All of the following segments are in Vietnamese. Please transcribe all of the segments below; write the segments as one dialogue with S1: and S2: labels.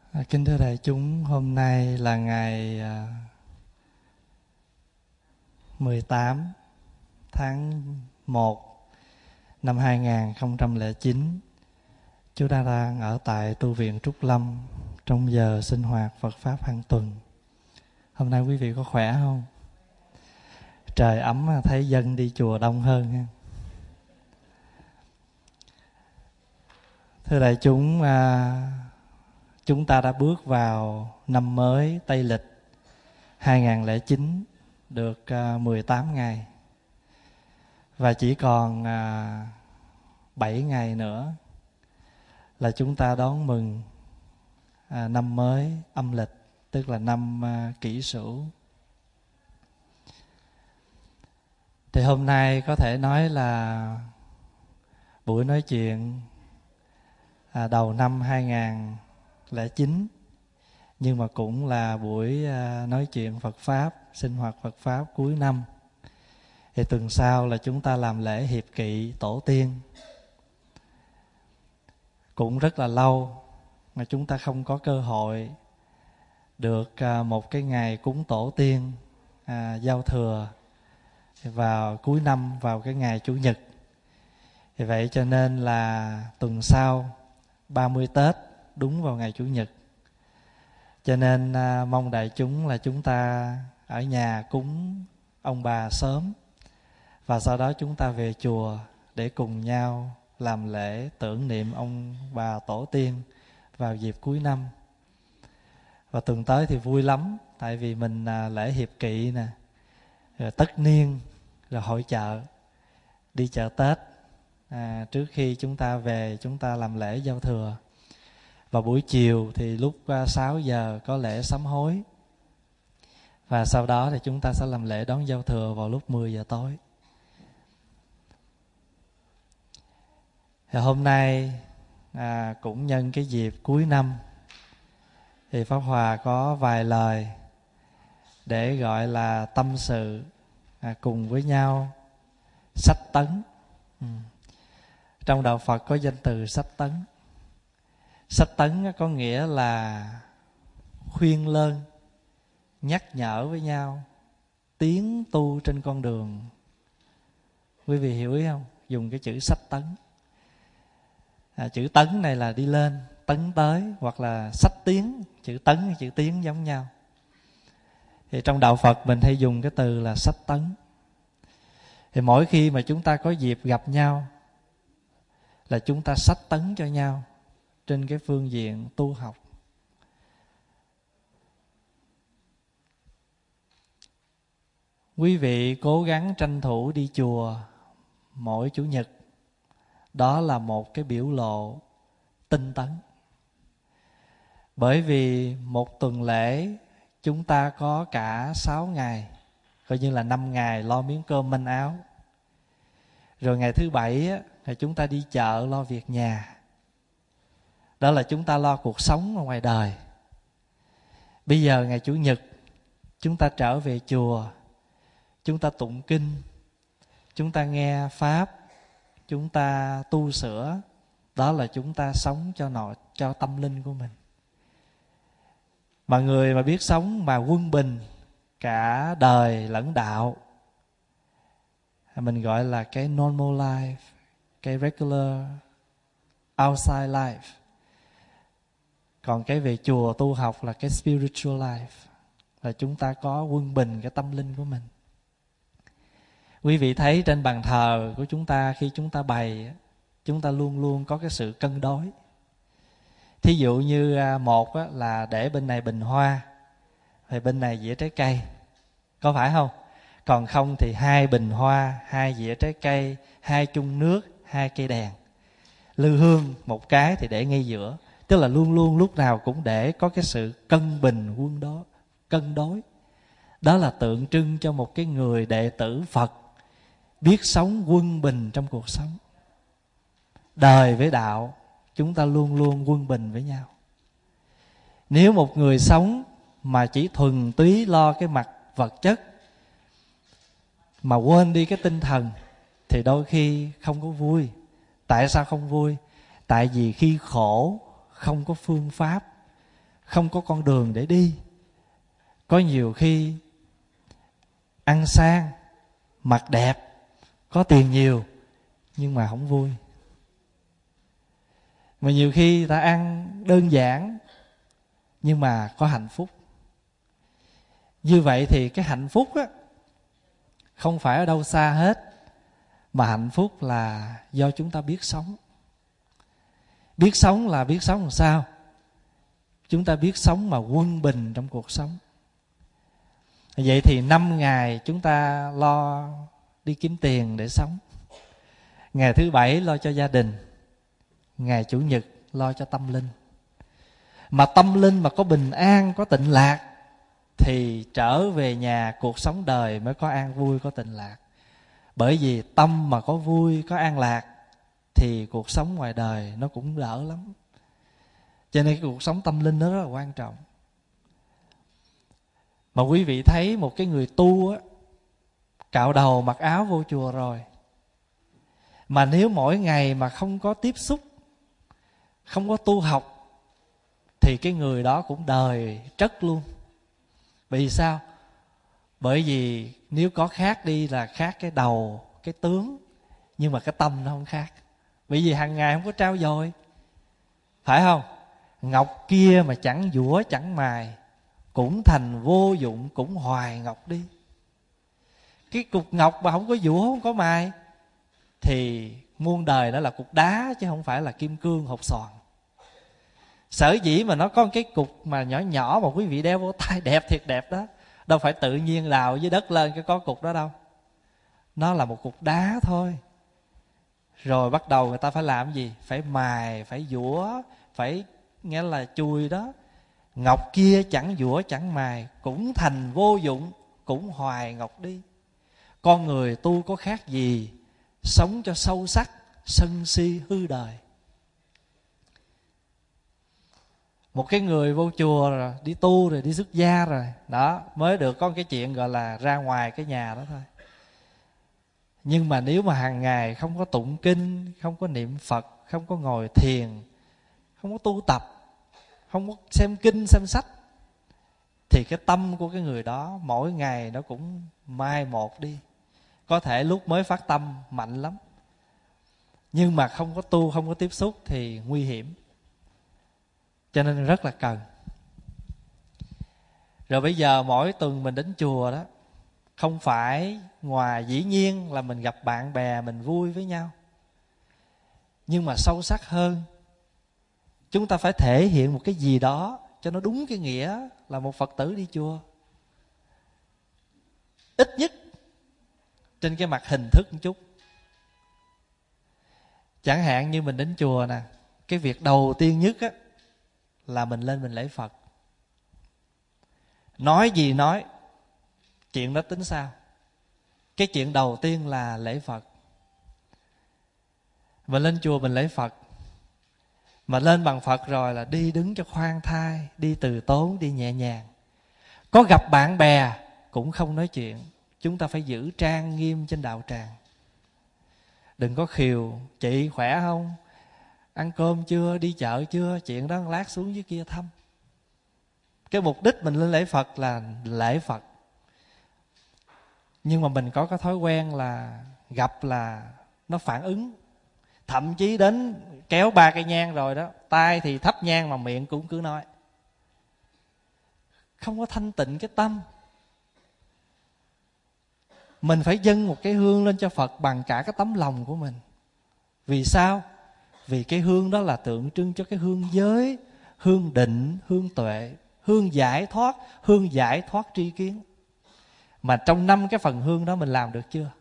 S1: Kính thưa đại chúng, hôm nay là ngày 18 tháng 1 năm 2009. Chúng ta đang ở tại tu viện Trúc Lâm trong giờ sinh hoạt Phật Pháp hàng tuần. Hôm nay quý vị có khỏe không? Trời ấm thấy dân đi chùa đông hơn ha. Thưa đại chúng, chúng ta đã bước vào năm mới Tây Lịch 2009 được 18 ngày. Và chỉ còn 7 ngày nữa là chúng ta đón mừng năm mới âm lịch, tức là năm Kỷ Sửu. Thì hôm nay có thể nói là buổi nói chuyện đầu năm 2009, nhưng mà cũng là buổi nói chuyện Phật Pháp, sinh hoạt Phật Pháp cuối năm. Thì tuần sau là chúng ta làm lễ hiệp kỵ tổ tiên. Cũng rất là lâu mà chúng ta không có cơ hội được một cái ngày cúng tổ tiên giao thừa vào cuối năm, vào cái ngày Chủ nhật. Vì vậy cho nên là tuần sau 30 Tết đúng vào ngày Chủ nhật. Cho nên mong đại chúng là chúng ta ở nhà cúng ông bà sớm, và sau đó chúng ta về chùa để cùng nhau làm lễ tưởng niệm ông bà tổ tiên vào dịp cuối năm. Và tuần tới thì vui lắm, tại vì mình lễ hiệp kỵ nè, rồi tất niên, rồi hội chợ, đi chợ Tết trước khi chúng ta về chúng ta làm lễ giao thừa. Và buổi chiều thì lúc 6 giờ có lễ sám hối. Và sau đó thì chúng ta sẽ làm lễ đón giao thừa vào lúc 10 giờ tối. Thì hôm nay cũng nhân cái dịp cuối năm, thì Pháp Hòa có vài lời để gọi là tâm sự cùng với nhau sách tấn. Trong đạo Phật có danh từ sách tấn. Sách tấn có nghĩa là khuyên lơn, nhắc nhở với nhau, tiến tu trên con đường. Quý vị hiểu ý không? Dùng cái chữ sách tấn. Chữ tấn này là đi lên, tấn tới, hoặc là sách tiến. Chữ tấn và chữ tiến giống nhau. Thì trong đạo Phật mình hay dùng cái từ là sách tấn. Thì mỗi khi mà chúng ta có dịp gặp nhau là chúng ta sách tấn cho nhau trên cái phương diện tu học. Quý vị cố gắng tranh thủ đi chùa mỗi Chủ nhật. Đó là một cái biểu lộ tinh tấn. Bởi vì một tuần lễ chúng ta có cả 6 ngày, coi như là 5 ngày lo miếng cơm manh áo. Rồi ngày thứ 7 thì chúng ta đi chợ lo việc nhà. Đó là chúng ta lo cuộc sống ở ngoài đời. Bây giờ ngày Chủ nhật chúng ta trở về chùa, chúng ta tụng kinh, chúng ta nghe Pháp, chúng ta tu sửa. Đó là chúng ta sống cho tâm linh của mình. Mà người mà biết sống mà quân bình cả đời lẫn đạo, mình gọi là cái normal life, cái regular outside life. Còn cái về chùa tu học là cái spiritual life, là chúng ta có quân bình cái tâm linh của mình. Quý vị thấy trên bàn thờ của chúng ta, khi chúng ta bày, chúng ta luôn luôn có cái sự cân đối. Thí dụ như một là để bên này bình hoa, thì bên này dĩa trái cây, có phải không? Còn không thì 2 bình hoa, 2 dĩa trái cây, 2 chung nước, 2 cây đèn. Lư hương một cái thì để ngay giữa. Tức là luôn luôn lúc nào cũng để có cái sự cân bình cân đối. Đó là tượng trưng cho một cái người đệ tử Phật biết sống quân bình trong cuộc sống. Đời với đạo chúng ta luôn luôn quân bình với nhau. Nếu một người sống mà chỉ thuần túy lo cái mặt vật chất mà quên đi cái tinh thần thì đôi khi không có vui. Tại sao không vui? Tại vì khi khổ không có phương pháp, không có con đường để đi. Có nhiều khi ăn sang, mặc đẹp, có tiền nhiều, nhưng mà không vui. Mà nhiều khi ta ăn đơn giản, nhưng mà có hạnh phúc. Như vậy thì cái hạnh phúc á, không phải ở đâu xa hết, mà hạnh phúc là do chúng ta biết sống. Biết sống là biết sống làm sao? Chúng ta biết sống mà quân bình trong cuộc sống. Vậy thì 5 ngày chúng ta lo đi kiếm tiền để sống. Ngày thứ 7 lo cho gia đình. Ngày Chủ nhật lo cho tâm linh. Mà tâm linh mà có bình an, có tịnh lạc, thì trở về nhà cuộc sống đời mới có an vui, có tịnh lạc. Bởi vì tâm mà có vui, có an lạc, thì cuộc sống ngoài đời nó cũng đỡ lắm. Cho nên cái cuộc sống tâm linh nó rất là quan trọng. Mà quý vị thấy một cái người tu á, cạo đầu mặc áo vô chùa rồi, mà nếu mỗi ngày mà không có tiếp xúc, không có tu học, thì cái người đó cũng đời trất luôn. Vì sao? Bởi vì nếu có khác đi là khác cái đầu, cái tướng, nhưng mà cái tâm nó không khác. Bởi vì hàng ngày không có trao dồi, phải không? Ngọc kia mà chẳng dũa chẳng mài, cũng thành vô dụng, cũng hoài ngọc đi. Cái cục ngọc mà không có dũa, không có mài, thì muôn đời nó là cục đá, chứ không phải là kim cương hột xoàn. Sở dĩ mà nó có cái cục mà nhỏ nhỏ mà quý vị đeo vô tay đẹp thiệt đẹp đó, đâu phải tự nhiên đào dưới đất lên cái có cục đó đâu. Nó là một cục đá thôi. Rồi bắt đầu người ta phải làm gì? Phải mài, phải dũa, phải nghĩa là chùi đó. Ngọc kia chẳng dũa chẳng mài, cũng thành vô dụng, cũng hoài ngọc đi. Con người tu có khác gì? Sống cho sâu sắc, sân si hư đời. Một cái người vô chùa rồi, đi tu rồi, đi xuất gia rồi, đó, mới được có cái chuyện gọi là ra ngoài cái nhà đó thôi. Nhưng mà nếu mà hàng ngày không có tụng kinh, không có niệm Phật, không có ngồi thiền, không có tu tập, không có xem kinh, xem sách, thì cái tâm của cái người đó mỗi ngày nó cũng mai một đi. Có thể lúc mới phát tâm mạnh lắm, nhưng mà không có tu, không có tiếp xúc thì nguy hiểm. Cho nên rất là cần. Rồi bây giờ mỗi tuần mình đến chùa đó, không phải ngoài dĩ nhiên là mình gặp bạn bè, mình vui với nhau, nhưng mà sâu sắc hơn, chúng ta phải thể hiện một cái gì đó cho nó đúng cái nghĩa là một Phật tử đi chùa. Ít nhất trên cái mặt hình thức một chút. Chẳng hạn như mình đến chùa nè, cái việc đầu tiên nhất á, là mình lên mình lễ Phật. Nói gì nói, chuyện đó tính sao. Cái chuyện đầu tiên là lễ Phật. Mình lên chùa mình lễ Phật, mà lên bằng Phật rồi là đi đứng cho khoan thai, đi từ tốn, đi nhẹ nhàng. Có gặp bạn bè cũng không nói chuyện. Chúng ta phải giữ trang nghiêm trên đạo tràng. Đừng có khiều, chị khỏe không? Ăn cơm chưa? Đi chợ chưa? Chuyện đó lát xuống dưới kia thăm. Cái mục đích mình lên lễ Phật là lễ Phật. Nhưng mà mình có cái thói quen là gặp là nó phản ứng. Thậm chí đến kéo 3 cây nhang rồi đó, tay thì thắp nhang mà miệng cũng cứ nói. Không có thanh tịnh cái tâm. Mình phải dâng một cái hương lên cho Phật bằng cả cái tấm lòng của mình. Vì sao? Vì cái hương đó là tượng trưng cho cái hương giới, hương định, hương tuệ, hương giải thoát tri kiến. Mà trong 5 cái phần hương đó mình làm được chưa?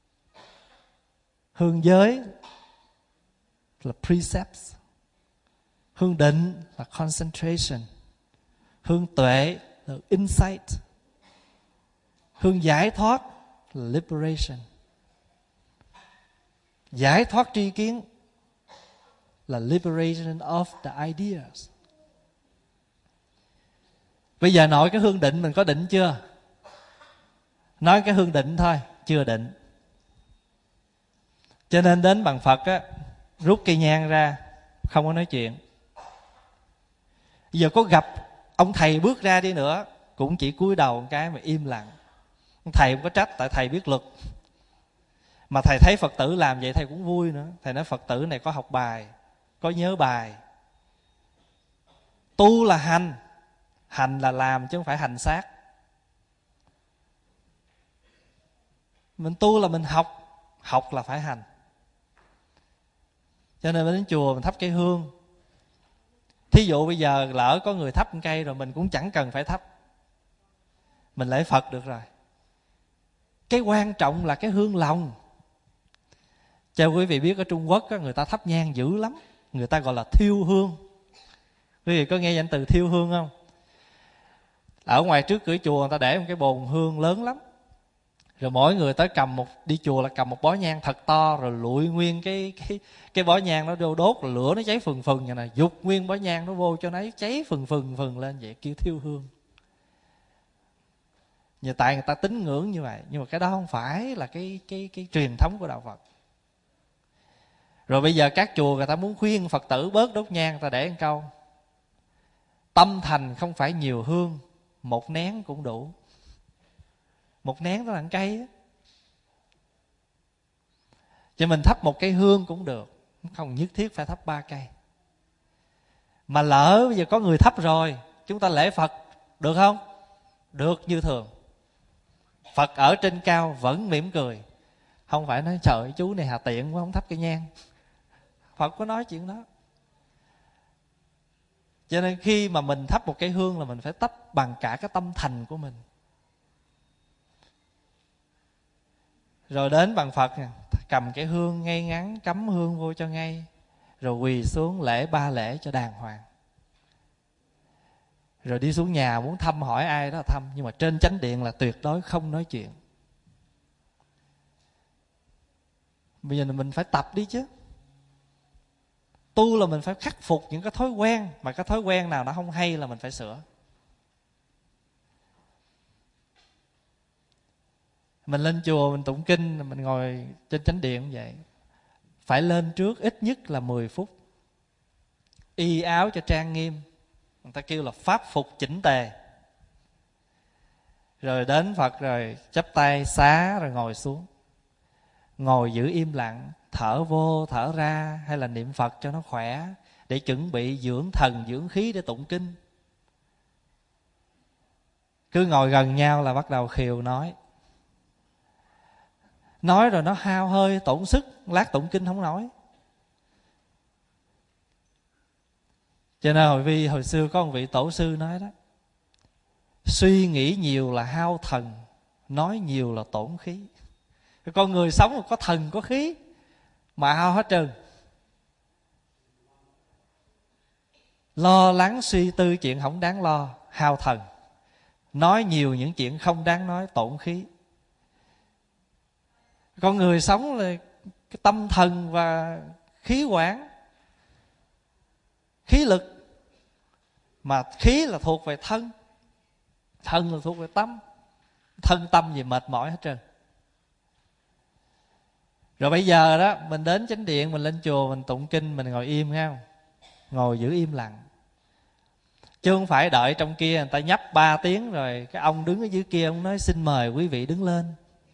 S1: Hương giới là precepts, hương định là concentration, hương tuệ là insight, hương giải thoát là liberation, giải thoát tri kiến là liberation of the ideas. Bây giờ nói cái hương định mình có định chưa? Nói cái hương định thôi, chưa định. Cho nên đến bằng Phật á, rút cây nhang ra, không có nói chuyện. Giờ có gặp ông thầy bước ra đi nữa cũng chỉ cúi đầu một cái mà im lặng. Thầy không có trách, tại thầy biết luật. Mà thầy thấy Phật tử làm vậy thầy cũng vui nữa. Thầy nói Phật tử này có học bài, có nhớ bài. Tu là hành, hành là làm chứ không phải hành xác. Mình tu là mình học, học là phải hành. Cho nên mình đến chùa mình thắp cây hương. Thí dụ bây giờ lỡ có người thắp một cây rồi, mình cũng chẳng cần phải thắp, mình lễ Phật được rồi. Cái quan trọng là cái hương lòng. Cho quý vị biết ở Trung Quốc người ta thắp nhang dữ lắm, người ta gọi là thiêu hương. Quý vị có nghe danh từ thiêu hương không? Ở ngoài trước cửa chùa người ta để một cái bồn hương lớn lắm, rồi mỗi người tới đi chùa là cầm một bó nhang thật to, rồi lụi nguyên cái bó nhang nó vô đốt, rồi lửa nó cháy phừng phừng vậy nè, giục nguyên bó nhang nó vô cho nó cháy phừng phừng lên vậy, kêu thiêu hương. Tại người ta tín ngưỡng như vậy, nhưng mà cái đó không phải là cái truyền thống của đạo Phật. Rồi bây giờ các chùa người ta muốn khuyên Phật tử bớt đốt nhang, người ta để một câu: tâm thành không phải nhiều hương, một nén cũng đủ. Một nén đó là một cây á. Cho mình thắp một cây hương cũng được, không nhất thiết phải thắp 3 cây. Mà lỡ bây giờ có người thắp rồi, chúng ta lễ Phật được không? Được như thường. Phật ở trên cao vẫn mỉm cười, không phải nói trời ơi, chú này hà tiện quá không thắp cây nhang. Phật có nói chuyện đó. Cho nên khi mà mình thắp một cây hương là mình phải thắp bằng cả cái tâm thành của mình. Rồi đến bằng Phật, cầm cái hương ngay ngắn, cắm hương vô cho ngay, rồi quỳ xuống lễ 3 lễ cho đàng hoàng. Rồi đi xuống nhà muốn thăm hỏi ai đó là thăm, nhưng mà trên chánh điện là tuyệt đối không nói chuyện. Bây giờ mình phải tập đi chứ. Tu là mình phải khắc phục những cái thói quen, mà cái thói quen nào nó không hay là mình phải sửa. Mình lên chùa mình tụng kinh, mình ngồi trên chánh điện cũng vậy, phải lên trước ít nhất là 10 phút, y áo cho trang nghiêm, người ta kêu là pháp phục chỉnh tề. Rồi đến Phật rồi chắp tay xá rồi ngồi xuống. Ngồi giữ im lặng, thở vô thở ra, hay là niệm Phật cho nó khỏe, để chuẩn bị dưỡng thần dưỡng khí để tụng kinh. Cứ ngồi gần nhau là bắt đầu khiều nói rồi nó hao hơi tổn sức, lát tụng kinh không nổi. Cho nên hồi xưa có một vị tổ sư nói đó: suy nghĩ nhiều là hao thần, nói nhiều là tổn khí. Con người sống mà có thần có khí mà hao hết trơn. Lo lắng suy tư chuyện không đáng lo, hao thần. Nói nhiều những chuyện không đáng nói, tổn khí. Con người sống là cái tâm thần và khí quản, khí lực. Mà khí là thuộc về thân, thân là thuộc về tâm. Thân tâm gì mệt mỏi hết trơn. Rồi bây giờ đó, mình đến chánh điện, mình lên chùa, mình tụng kinh, mình ngồi im nghe không? Ngồi giữ im lặng. Chứ không phải đợi trong kia người ta nhấp 3 tiếng rồi cái ông đứng ở dưới kia ông nói xin mời quý vị đứng lên.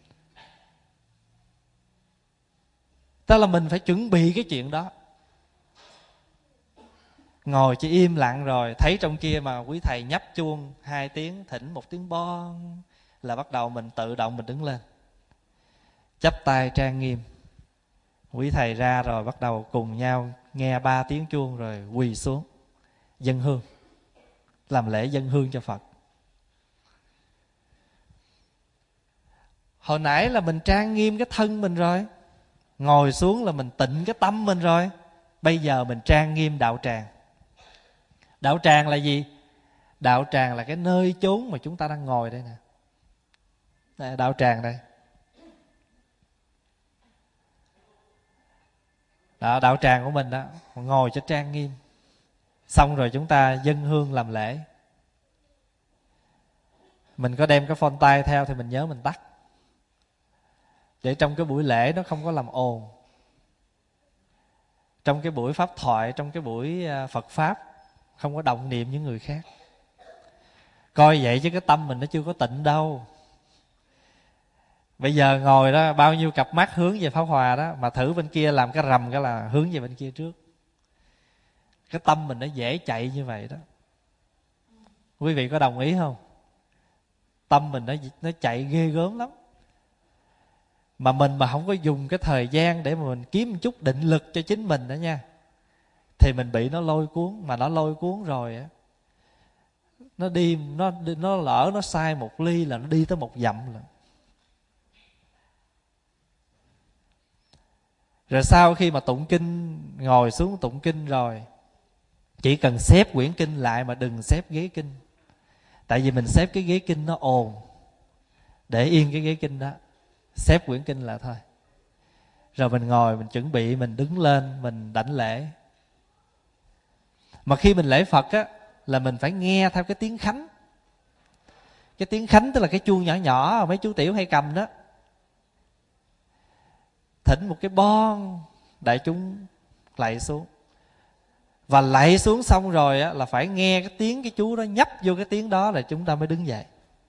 S1: Tức là mình phải chuẩn bị cái chuyện đó. Ngồi chỉ im lặng rồi thấy trong kia mà quý thầy nhấp chuông 2 tiếng, thỉnh 1 tiếng bon, là bắt đầu mình tự động mình đứng lên, chắp tay trang nghiêm. Quý thầy ra rồi bắt đầu cùng nhau nghe 3 tiếng chuông rồi quỳ xuống dâng hương, làm lễ dâng hương cho Phật. Hồi nãy là mình trang nghiêm cái thân mình rồi, ngồi xuống là mình tịnh cái tâm mình rồi. Bây giờ mình trang nghiêm đạo tràng. Đạo tràng là gì? Đạo tràng là cái nơi chốn mà chúng ta đang ngồi đây nè. Đây, đạo tràng đây. Đó, đạo tràng của mình đó, ngồi cho trang nghiêm. Xong rồi chúng ta dâng hương làm lễ. Mình có đem cái phone tay theo thì mình nhớ mình tắt, để trong cái buổi lễ nó không có làm ồn. Trong cái buổi pháp thoại, trong cái buổi Phật Pháp không có động niệm những người khác. Coi vậy chứ cái tâm mình nó chưa có tịnh đâu. Bây giờ ngồi đó bao nhiêu cặp mắt hướng về Pháp Hòa đó, mà thử bên kia làm cái rầm cái là hướng về bên kia trước. Cái tâm mình nó dễ chạy như vậy đó. Quý vị có đồng ý không? Tâm mình nó chạy ghê gớm lắm. Mà mình mà không có dùng cái thời gian để mà mình kiếm một chút định lực cho chính mình đó nha, thì mình bị nó lôi cuốn. Mà nó lôi cuốn rồi á, nó lỡ nó sai một ly là nó đi tới một dặm rồi. Rồi sau khi mà tụng kinh, ngồi xuống tụng kinh rồi, chỉ cần xếp quyển kinh lại mà đừng xếp ghế kinh. Tại vì mình xếp cái ghế kinh nó ồn. Để yên cái ghế kinh đó, xếp quyển kinh lại thôi. Rồi mình ngồi, mình chuẩn bị, mình đứng lên, mình đảnh lễ. Mà khi mình lễ Phật á, là mình phải nghe theo cái tiếng khánh. Cái tiếng khánh tức là cái chuông nhỏ nhỏ mấy chú tiểu hay cầm đó. Thỉnh một cái bon, đại chúng lạy xuống. Và lạy xuống xong rồi á, là phải nghe cái tiếng cái chú đó nhấp vô cái tiếng đó là chúng ta mới đứng dậy.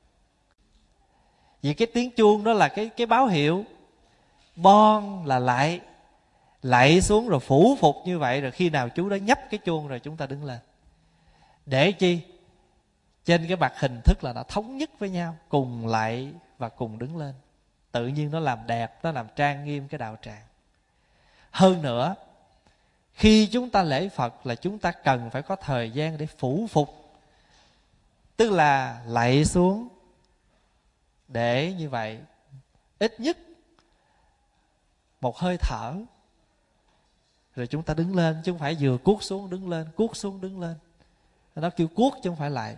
S1: Vì cái tiếng chuông đó là cái báo hiệu. Bon là lạy. Lạy xuống rồi phủ phục như vậy. Rồi khi nào chú đó nhấp cái chuông rồi chúng ta đứng lên. Để chi? Trên cái mặt hình thức là nó thống nhất với nhau, cùng lạy và cùng đứng lên. Tự nhiên nó làm đẹp, nó làm trang nghiêm cái đạo tràng. Hơn nữa, khi chúng ta lễ Phật là chúng ta cần phải có thời gian để phủ phục. Tức là lạy xuống, để như vậy ít nhất một hơi thở, rồi chúng ta đứng lên. Chứ không phải vừa cuốc xuống đứng lên, cuốc xuống đứng lên. Nó kêu cuốc chứ không phải lạy.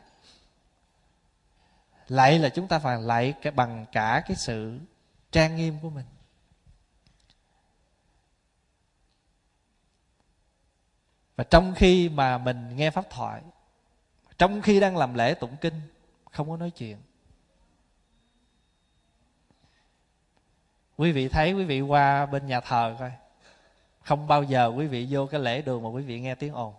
S1: Lạy là chúng ta phải lạy bằng cả cái sự trang nghiêm của mình. Và trong khi mà mình nghe pháp thoại, trong khi đang làm lễ tụng kinh, không có nói chuyện. Quý vị thấy, quý vị qua bên nhà thờ coi, không bao giờ quý vị vô cái lễ đường mà quý vị nghe tiếng ồn.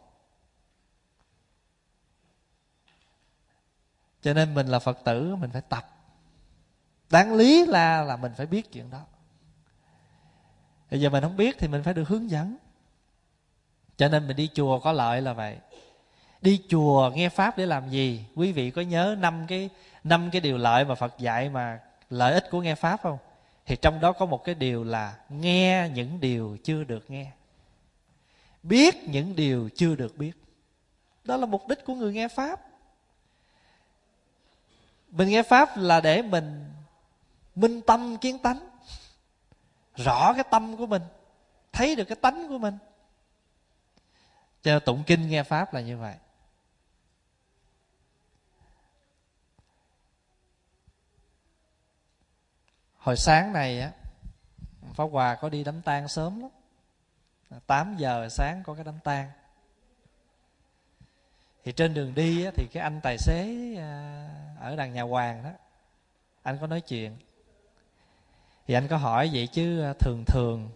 S1: Cho nên mình là Phật tử, mình phải tập. Đáng lý là mình phải biết chuyện đó. Bây giờ mình không biết thì mình phải được hướng dẫn. Cho nên mình đi chùa có lợi là vậy. Đi chùa nghe pháp để làm gì? Quý vị có nhớ 5 cái điều lợi mà Phật dạy mà lợi ích của nghe pháp không? Thì trong đó có một cái điều là nghe những điều chưa được nghe, biết những điều chưa được biết. Đó là mục đích của người nghe pháp. Mình nghe pháp là để mình minh tâm kiến tánh, rõ cái tâm của mình, thấy được cái tánh của mình. Cho nên tụng kinh nghe pháp là như vậy. Hồi sáng này á, Pháp Hòa có đi đám tang sớm lắm. 8 giờ sáng có cái đám tang. Thì trên đường đi á, thì cái anh tài xế ở đằng nhà Hoàng đó, anh có nói chuyện. Thì anh có hỏi vậy chứ thường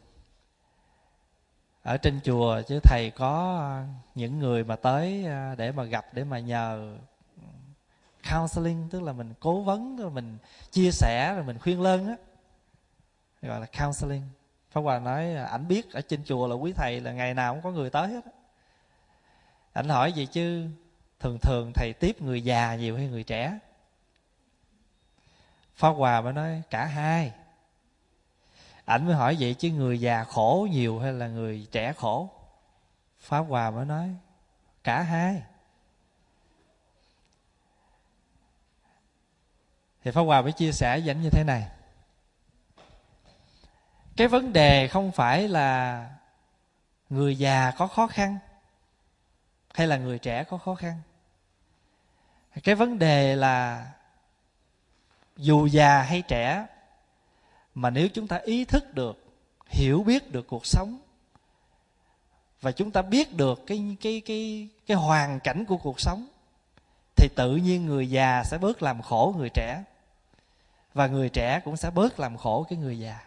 S1: ở trên chùa chứ thầy có những người mà tới để mà gặp, để mà nhờ counseling, tức là mình cố vấn, rồi mình chia sẻ, rồi mình khuyên lơn á, gọi là counseling. Pháp Hòa nói ảnh biết ở trên chùa là quý thầy là ngày nào cũng có người tới hết á. Ảnh hỏi vậy chứ thường thầy tiếp người già nhiều hay người trẻ? Pháp Hòa mới nói cả hai. Ảnh mới hỏi vậy chứ người già khổ nhiều hay là người trẻ khổ? Pháp Hòa mới nói cả hai. Thì Pháp Hòa mới chia sẻ dẫn như thế này. Cái vấn đề không phải là người già có khó khăn hay là người trẻ có khó khăn. Cái vấn đề là dù già hay trẻ, mà nếu chúng ta ý thức được, hiểu biết được cuộc sống, và chúng ta biết được cái hoàn cảnh của cuộc sống, thì tự nhiên người già sẽ bớt làm khổ người trẻ, và người trẻ cũng sẽ bớt làm khổ cái người già.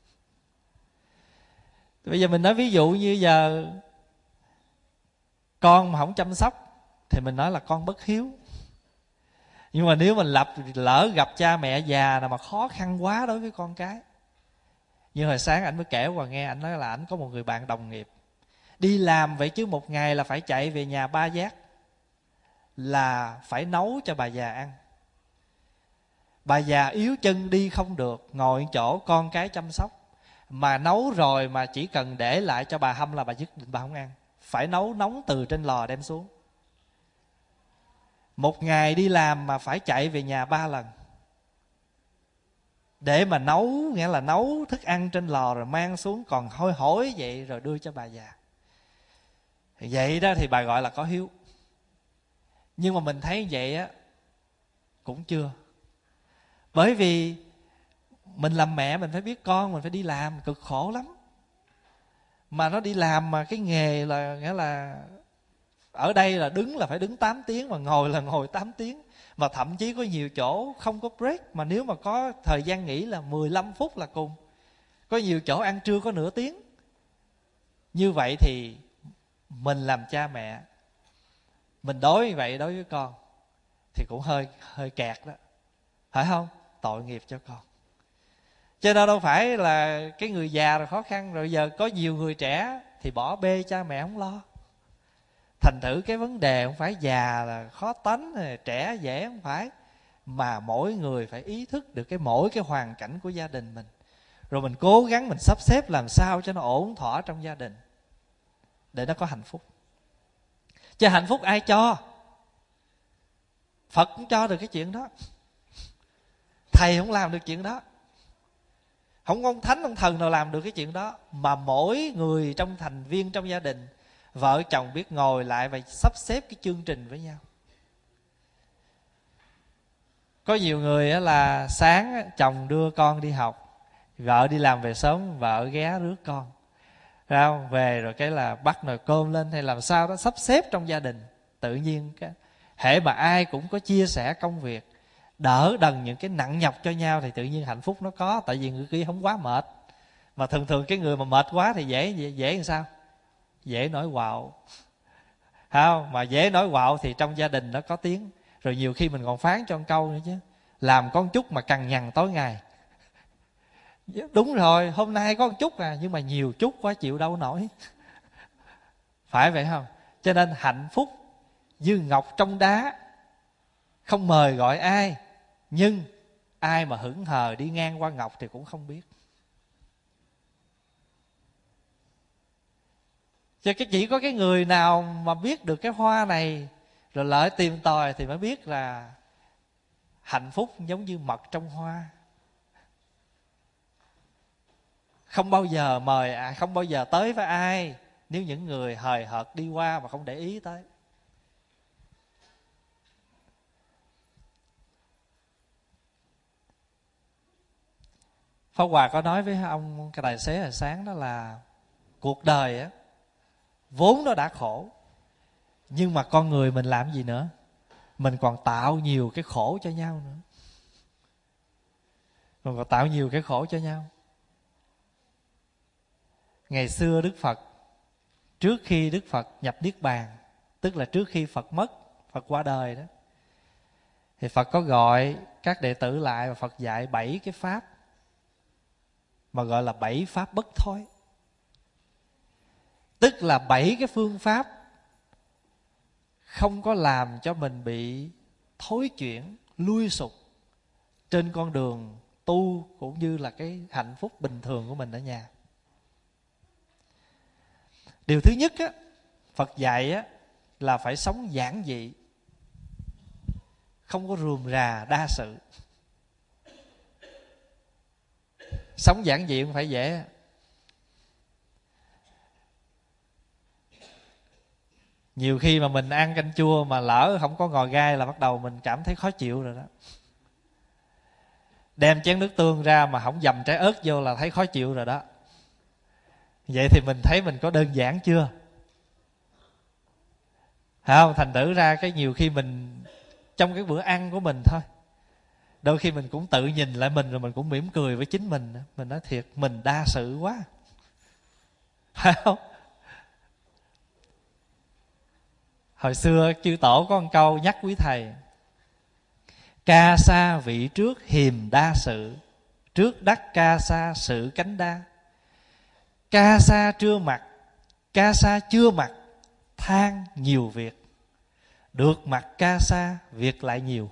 S1: Bây giờ mình nói ví dụ như giờ con mà không chăm sóc thì mình nói là con bất hiếu. Nhưng mà nếu mình lỡ gặp cha mẹ già nào mà khó khăn quá đối với con cái, như hồi sáng ảnh mới kể Hòa nghe, ảnh nói là ảnh có một người bạn đồng nghiệp đi làm vậy chứ một ngày là phải chạy về nhà 3 giác, là phải nấu cho bà già ăn. Bà già yếu chân đi không được, ngồi chỗ con cái chăm sóc, mà nấu rồi mà chỉ cần để lại cho bà hâm là bà dứt định bà không ăn, phải nấu nóng từ trên lò đem xuống. Một ngày đi làm mà phải chạy về nhà 3 lần để mà nấu, nghĩa là nấu thức ăn trên lò rồi mang xuống còn hôi hổi vậy rồi đưa cho bà già. Vậy đó thì bà gọi là có hiếu. Nhưng mà mình thấy vậy á cũng chưa. Bởi vì mình làm mẹ mình phải biết con mình phải đi làm cực khổ lắm. Mà nó đi làm mà cái nghề là nghĩa là ở đây là đứng là phải đứng 8 tiếng, mà ngồi là ngồi 8 tiếng. Mà thậm chí có nhiều chỗ không có break, mà nếu mà có thời gian nghỉ là 15 phút là cùng. Có nhiều chỗ ăn trưa có nửa tiếng. Như vậy thì mình làm cha mẹ, mình đối vậy đối với con thì cũng hơi kẹt đó, phải không? Tội nghiệp cho con. Cho nên đâu phải là cái người già rồi khó khăn, rồi giờ có nhiều người trẻ thì bỏ bê cha mẹ không lo. Thành thử cái vấn đề không phải già là khó tánh, trẻ dễ, không phải. Mà mỗi người phải ý thức được mỗi cái hoàn cảnh của gia đình mình, rồi mình cố gắng mình sắp xếp làm sao cho nó ổn thỏa trong gia đình để nó có hạnh phúc. Chứ hạnh phúc ai cho? Phật cũng cho được cái chuyện đó, thầy không làm được chuyện đó, không có ông thánh ông thần nào làm được cái chuyện đó. Mà mỗi người trong thành viên trong gia đình, vợ chồng biết ngồi lại và sắp xếp cái chương trình với nhau. Có nhiều người là sáng chồng đưa con đi học, vợ đi làm về sớm, vợ ghé rước con ra về rồi cái là bắt nồi cơm lên, hay làm sao đó sắp xếp trong gia đình. Tự nhiên cái hễ mà ai cũng có chia sẻ công việc, đỡ đần những cái nặng nhọc cho nhau, thì tự nhiên hạnh phúc nó có. Tại vì người kia không quá mệt. Mà thường cái người mà mệt quá thì dễ làm sao? Dễ nói quạo, không? Mà dễ nói quạo thì trong gia đình nó có tiếng. Rồi nhiều khi mình còn phán cho một câu nữa chứ, làm con chút mà cằn nhằn tối ngày. Đúng rồi, hôm nay có một chút à, nhưng mà nhiều chút quá chịu đâu nổi. Phải vậy không? Cho nên hạnh phúc như ngọc trong đá, không mời gọi ai, nhưng ai mà hững hờ đi ngang qua ngọc thì cũng không biết. Chứ chỉ có cái người nào mà biết được cái hoa này rồi lại tìm tòi thì mới biết là hạnh phúc giống như mật trong hoa. Không bao giờ mời không bao giờ tới với ai nếu những người hời hợt đi qua mà không để ý tới. Pháp Hòa có nói với ông cái tài xế hồi sáng đó là cuộc đời á vốn nó đã khổ, nhưng mà con người mình làm gì nữa? Mình còn tạo nhiều cái khổ cho nhau nữa. Mình còn tạo nhiều cái khổ cho nhau. Ngày xưa Đức Phật, trước khi Đức Phật nhập Niết Bàn, tức là trước khi Phật mất, Phật qua đời đó, thì Phật có gọi các đệ tử lại và Phật dạy 7 cái pháp mà gọi là 7 pháp bất thối. Tức là 7 cái phương pháp không có làm cho mình bị thối chuyển, lui sụp trên con đường tu cũng như là cái hạnh phúc bình thường của mình ở nhà. Điều thứ nhất á, Phật dạy á, là phải sống giản dị, không có rườm rà đa sự. Sống giản dị không phải dễ. Nhiều khi mà mình ăn canh chua mà lỡ không có ngò gai là bắt đầu mình cảm thấy khó chịu rồi đó. Đem chén nước tương ra mà không dầm trái ớt vô là thấy khó chịu rồi đó. Vậy thì mình thấy mình có đơn giản chưa? Không, thành thử ra cái nhiều khi mình trong cái bữa ăn của mình thôi, đôi khi mình cũng tự nhìn lại mình rồi mình cũng mỉm cười với chính mình. Mình nói thiệt mình đa sự quá. Phải không? Hồi xưa chư tổ có một câu nhắc quý thầy: Ca sa vị trước hiềm đa sự, trước đắc ca sa sự cánh đa. Ca sa chưa mặt, ca sa chưa mặt, than nhiều việc. Được mặt ca sa, việc lại nhiều.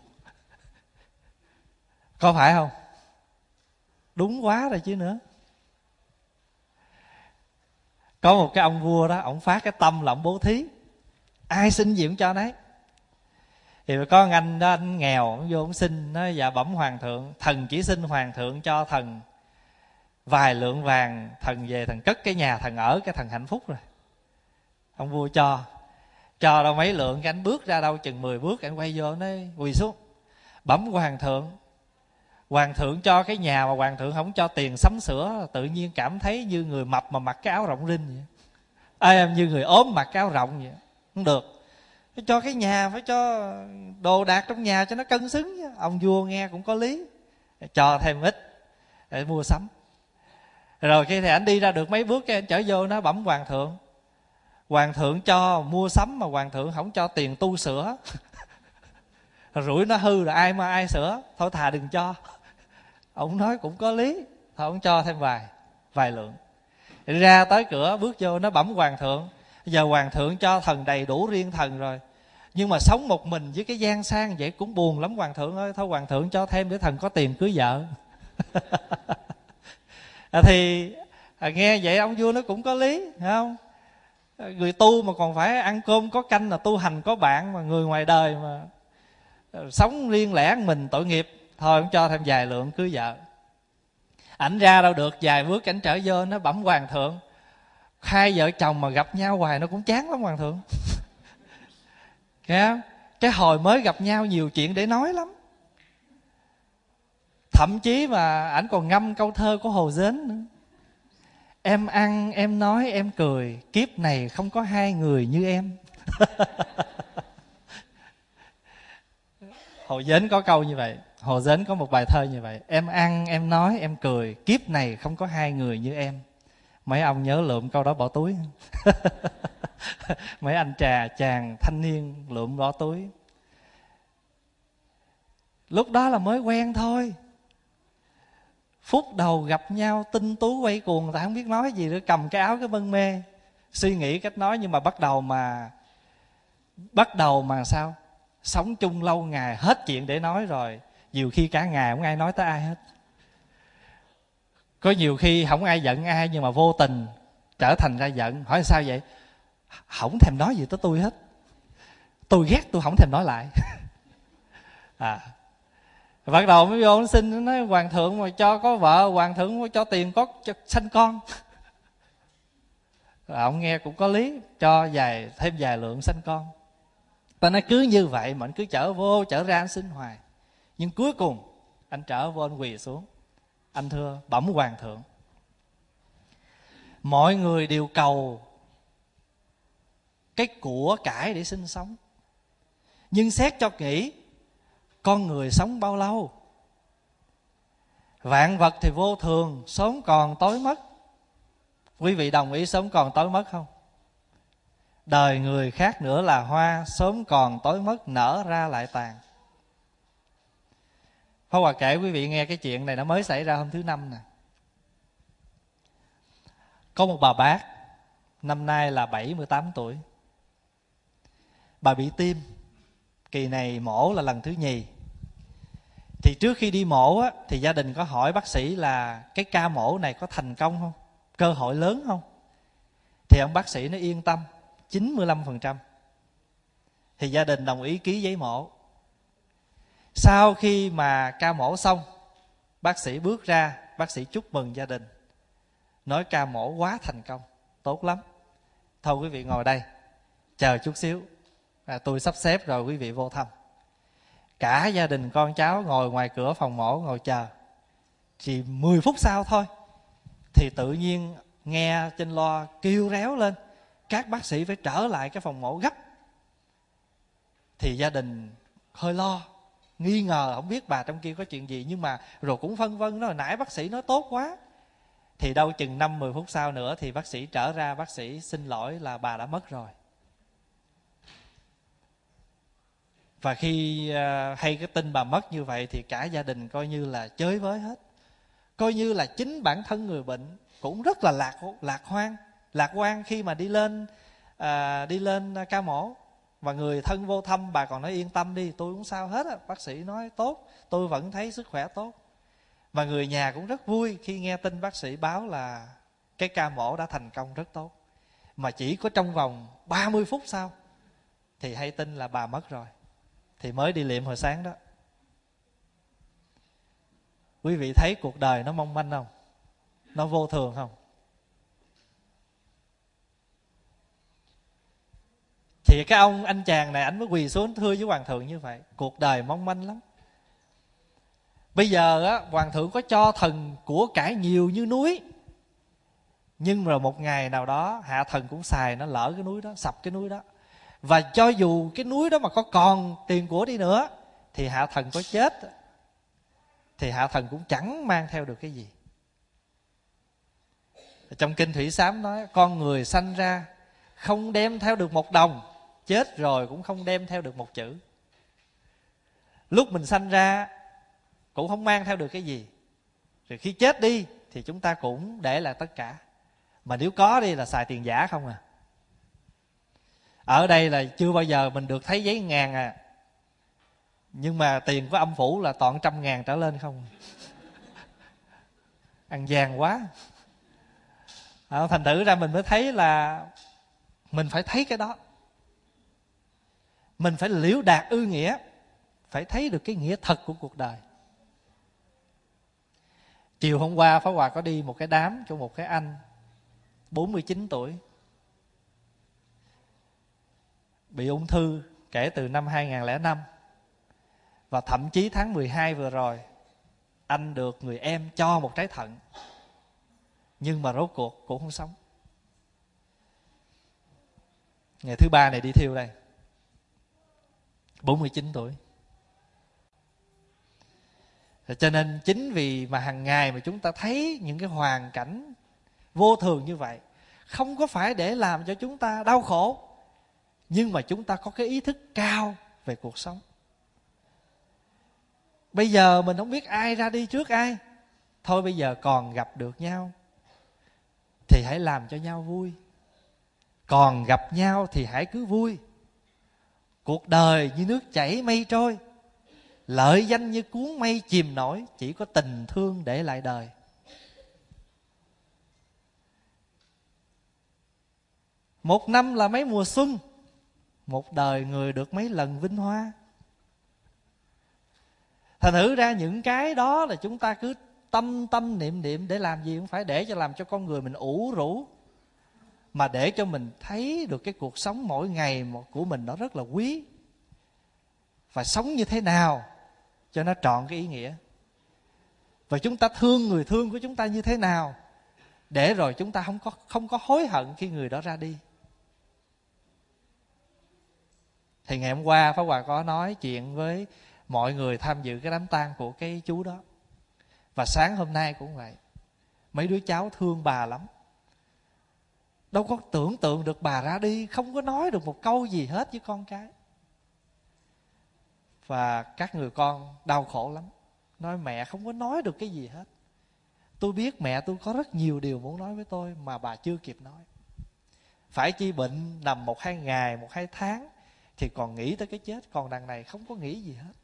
S1: Có phải không? Đúng quá rồi chứ nữa. Có một cái ông vua đó, ông phát cái tâm là ông bố thí, ai xin gì cũng cho nấy. Thì có một anh đó, anh nghèo, ông vô ông xin, nói dạ bẩm hoàng thượng, thần chỉ xin hoàng thượng cho thần vài lượng vàng, thần về thần cất cái nhà thần ở, cái thần hạnh phúc rồi. Ông vua cho đâu mấy lượng, cái anh bước ra đâu chừng 10 bước, anh quay vô nói quỳ xuống, bẩm hoàng thượng, hoàng thượng cho cái nhà mà hoàng thượng không cho tiền sắm sửa, tự nhiên cảm thấy như người mập mà mặc cái áo rộng rinh vậy. Em như người ốm mặc cái áo rộng vậy, không được. Phải cho cái nhà, phải cho đồ đạc trong nhà cho nó cân xứng chứ. Ông vua nghe cũng có lý, cho thêm ít để mua sắm. Rồi khi thì anh đi ra được mấy bước, cái anh trở vô nó bẩm hoàng thượng, hoàng thượng cho mua sắm mà hoàng thượng không cho tiền tu sửa. Rủi nó hư rồi ai sửa, thôi thà đừng cho. Ông nói cũng có lý, thôi ông cho thêm vài lượng. Ra tới cửa bước vô nó bẩm hoàng thượng, giờ hoàng thượng cho thần đầy đủ riêng thần rồi, nhưng mà sống một mình với cái gian sang vậy cũng buồn lắm hoàng thượng ơi, thôi hoàng thượng cho thêm để thần có tiền cưới vợ. Thì nghe vậy ông vua nó cũng có lý, phải không? Người tu mà còn phải ăn cơm có canh, là tu hành có bạn, mà người ngoài đời mà sống riêng lẻ mình tội nghiệp, thôi ông cho thêm vài lượng cưới vợ. Ảnh ra đâu được vài bước, ảnh trở vô nó bẩm hoàng thượng, hai vợ chồng mà gặp nhau hoài nó cũng chán lắm hoàng thượng. Cái hồi mới gặp nhau nhiều chuyện để nói lắm. Thậm chí mà ảnh còn ngâm câu thơ của Hồ Dến nữa. Em ăn, em nói, em cười, kiếp này không có hai người như em. Hồ Dến có câu như vậy. Hồ Dến có một bài thơ như vậy. Em ăn, em nói, em cười, kiếp này không có hai người như em. Mấy ông nhớ lượm câu đó bỏ túi. Mấy anh chàng thanh niên lượm bỏ túi. Lúc đó là mới quen thôi. Phút đầu gặp nhau tinh tú quay cuồng, ta không biết nói gì nữa, cầm cái áo cái mân mê, suy nghĩ cách nói. Nhưng mà bắt đầu mà sao? Sống chung lâu ngày, hết chuyện để nói rồi. Nhiều khi cả ngày không ai nói tới ai hết. Có nhiều khi không ai giận ai, nhưng mà vô tình trở thành ra giận. Hỏi sao vậy? Không thèm nói gì tới tôi hết, tôi ghét tôi không thèm nói lại. Bắt đầu mới vô nó xin, nó nói hoàng thượng mà cho có vợ, hoàng thượng mà cho tiền có cho sanh con. Ông nghe cũng có lý, cho thêm vài lượng sanh con. Ta nói cứ như vậy mà anh cứ chở vô chở ra anh xin hoài. Nhưng cuối cùng anh trở vô anh quỳ xuống, anh thưa bẩm hoàng thượng, mọi người đều cầu cái của cải để sinh sống, nhưng xét cho kỹ, con người sống bao lâu? Vạn vật thì vô thường, sớm còn tối mất. Quý vị đồng ý sớm còn tối mất không? Đời người khác nữa là hoa, sớm còn tối mất, nở ra lại tàn. Pháp Hòa kể quý vị nghe cái chuyện này, nó mới xảy ra hôm thứ Năm nè. Có một bà bác, năm nay là 78 tuổi. Bà bị tim, kỳ này mổ là lần thứ nhì. Thì trước khi đi mổ á, thì gia đình có hỏi bác sĩ là cái ca mổ này có thành công không? Cơ hội lớn không? Thì ông bác sĩ nó yên tâm, 95%. Thì gia đình đồng ý ký giấy mổ. Sau khi mà ca mổ xong, bác sĩ bước ra, bác sĩ chúc mừng gia đình, nói ca mổ quá thành công, tốt lắm. Thôi quý vị ngồi đây, chờ chút xíu, tôi sắp xếp rồi quý vị vô thăm. Cả gia đình con cháu ngồi ngoài cửa phòng mổ ngồi chờ. Chỉ 10 phút sau thôi thì tự nhiên nghe trên loa kêu réo lên, các bác sĩ phải trở lại cái phòng mổ gấp. Thì gia đình hơi lo, nghi ngờ không biết bà trong kia có chuyện gì, nhưng mà rồi cũng phân vân, nói nãy bác sĩ nói tốt quá. Thì đâu chừng 5-10 phút sau nữa thì bác sĩ trở ra, bác sĩ xin lỗi là bà đã mất rồi. Và khi hay cái tin bà mất như vậy thì cả gia đình coi như là chới với hết. Coi như là chính bản thân người bệnh cũng rất là lạc quan khi mà đi lên ca mổ. Và người thân vô thăm, bà còn nói yên tâm đi, tôi không sao hết á, bác sĩ nói tốt, tôi vẫn thấy sức khỏe tốt. Và người nhà cũng rất vui khi nghe tin bác sĩ báo là cái ca mổ đã thành công rất tốt. Mà chỉ có trong vòng 30 phút sau thì hay tin là bà mất rồi, thì mới đi liệm hồi sáng đó. Quý vị thấy cuộc đời nó mong manh không? Nó vô thường không? Thì cái anh chàng này anh mới quỳ xuống thưa với hoàng thượng như vậy. Cuộc đời mong manh lắm. Bây giờ á, hoàng thượng có cho thần của cải nhiều như núi, nhưng rồi một ngày nào đó hạ thần cũng xài nó lỡ cái núi đó, sập cái núi đó. Và cho dù cái núi đó mà có còn tiền của đi nữa, thì hạ thần có chết thì hạ thần cũng chẳng mang theo được cái gì. Trong kinh Thủy Sám nói con người sanh ra không đem theo được một đồng, chết rồi cũng không đem theo được một chữ. Lúc mình sanh ra cũng không mang theo được cái gì, rồi khi chết đi thì chúng ta cũng để lại tất cả. Mà nếu có đi là xài tiền giả không à. Ở đây là chưa bao giờ mình được thấy giấy ngàn à, nhưng mà tiền của âm phủ là toàn 100.000 trở lên không. Ăn gian quá. Thành thử ra mình mới thấy là mình phải thấy cái đó. Mình phải liễu đạt ư nghĩa, phải thấy được cái nghĩa thật của cuộc đời. Chiều hôm qua Pháp Hòa có đi một cái đám cho một cái anh 49 tuổi, bị ung thư kể từ năm 2005. Và thậm chí tháng 12 vừa rồi, anh được người em cho một trái thận, nhưng mà rốt cuộc cũng không sống. Ngày thứ ba này đi thiêu đây, 49 tuổi. Cho nên chính vì mà hàng ngày mà chúng ta thấy những cái hoàn cảnh vô thường như vậy, không có phải để làm cho chúng ta đau khổ, nhưng mà chúng ta có cái ý thức cao về cuộc sống. Bây giờ mình không biết ai ra đi trước ai, thôi bây giờ còn gặp được nhau thì hãy làm cho nhau vui. Còn gặp nhau thì hãy cứ vui. Cuộc đời như nước chảy mây trôi, lợi danh như cuốn mây chìm nổi, chỉ có tình thương để lại đời. Một năm là mấy mùa xuân, một đời người được mấy lần vinh hoa. Thành thử ra những cái đó là chúng ta cứ tâm niệm để làm gì? Không phải để cho làm cho con người mình ủ rũ, mà để cho mình thấy được cái cuộc sống mỗi ngày của mình nó rất là quý. Và sống như thế nào cho nó trọn cái ý nghĩa. Và chúng ta thương người thương của chúng ta như thế nào, để rồi chúng ta không có hối hận khi người đó ra đi. Thì ngày hôm qua Pháp Hòa có nói chuyện với mọi người tham dự cái đám tang của cái chú đó. Và sáng hôm nay cũng vậy. Mấy đứa cháu thương bà lắm. Đâu có tưởng tượng được bà ra đi, không có nói được một câu gì hết với con cái. Và các người con đau khổ lắm. Nói mẹ không có nói được cái gì hết. Tôi biết mẹ tôi có rất nhiều điều muốn nói với tôi mà bà chưa kịp nói. Phải chi bệnh nằm 1-2 ngày, 1-2 tháng thì còn nghĩ tới cái chết. Còn đằng này không có nghĩ gì hết.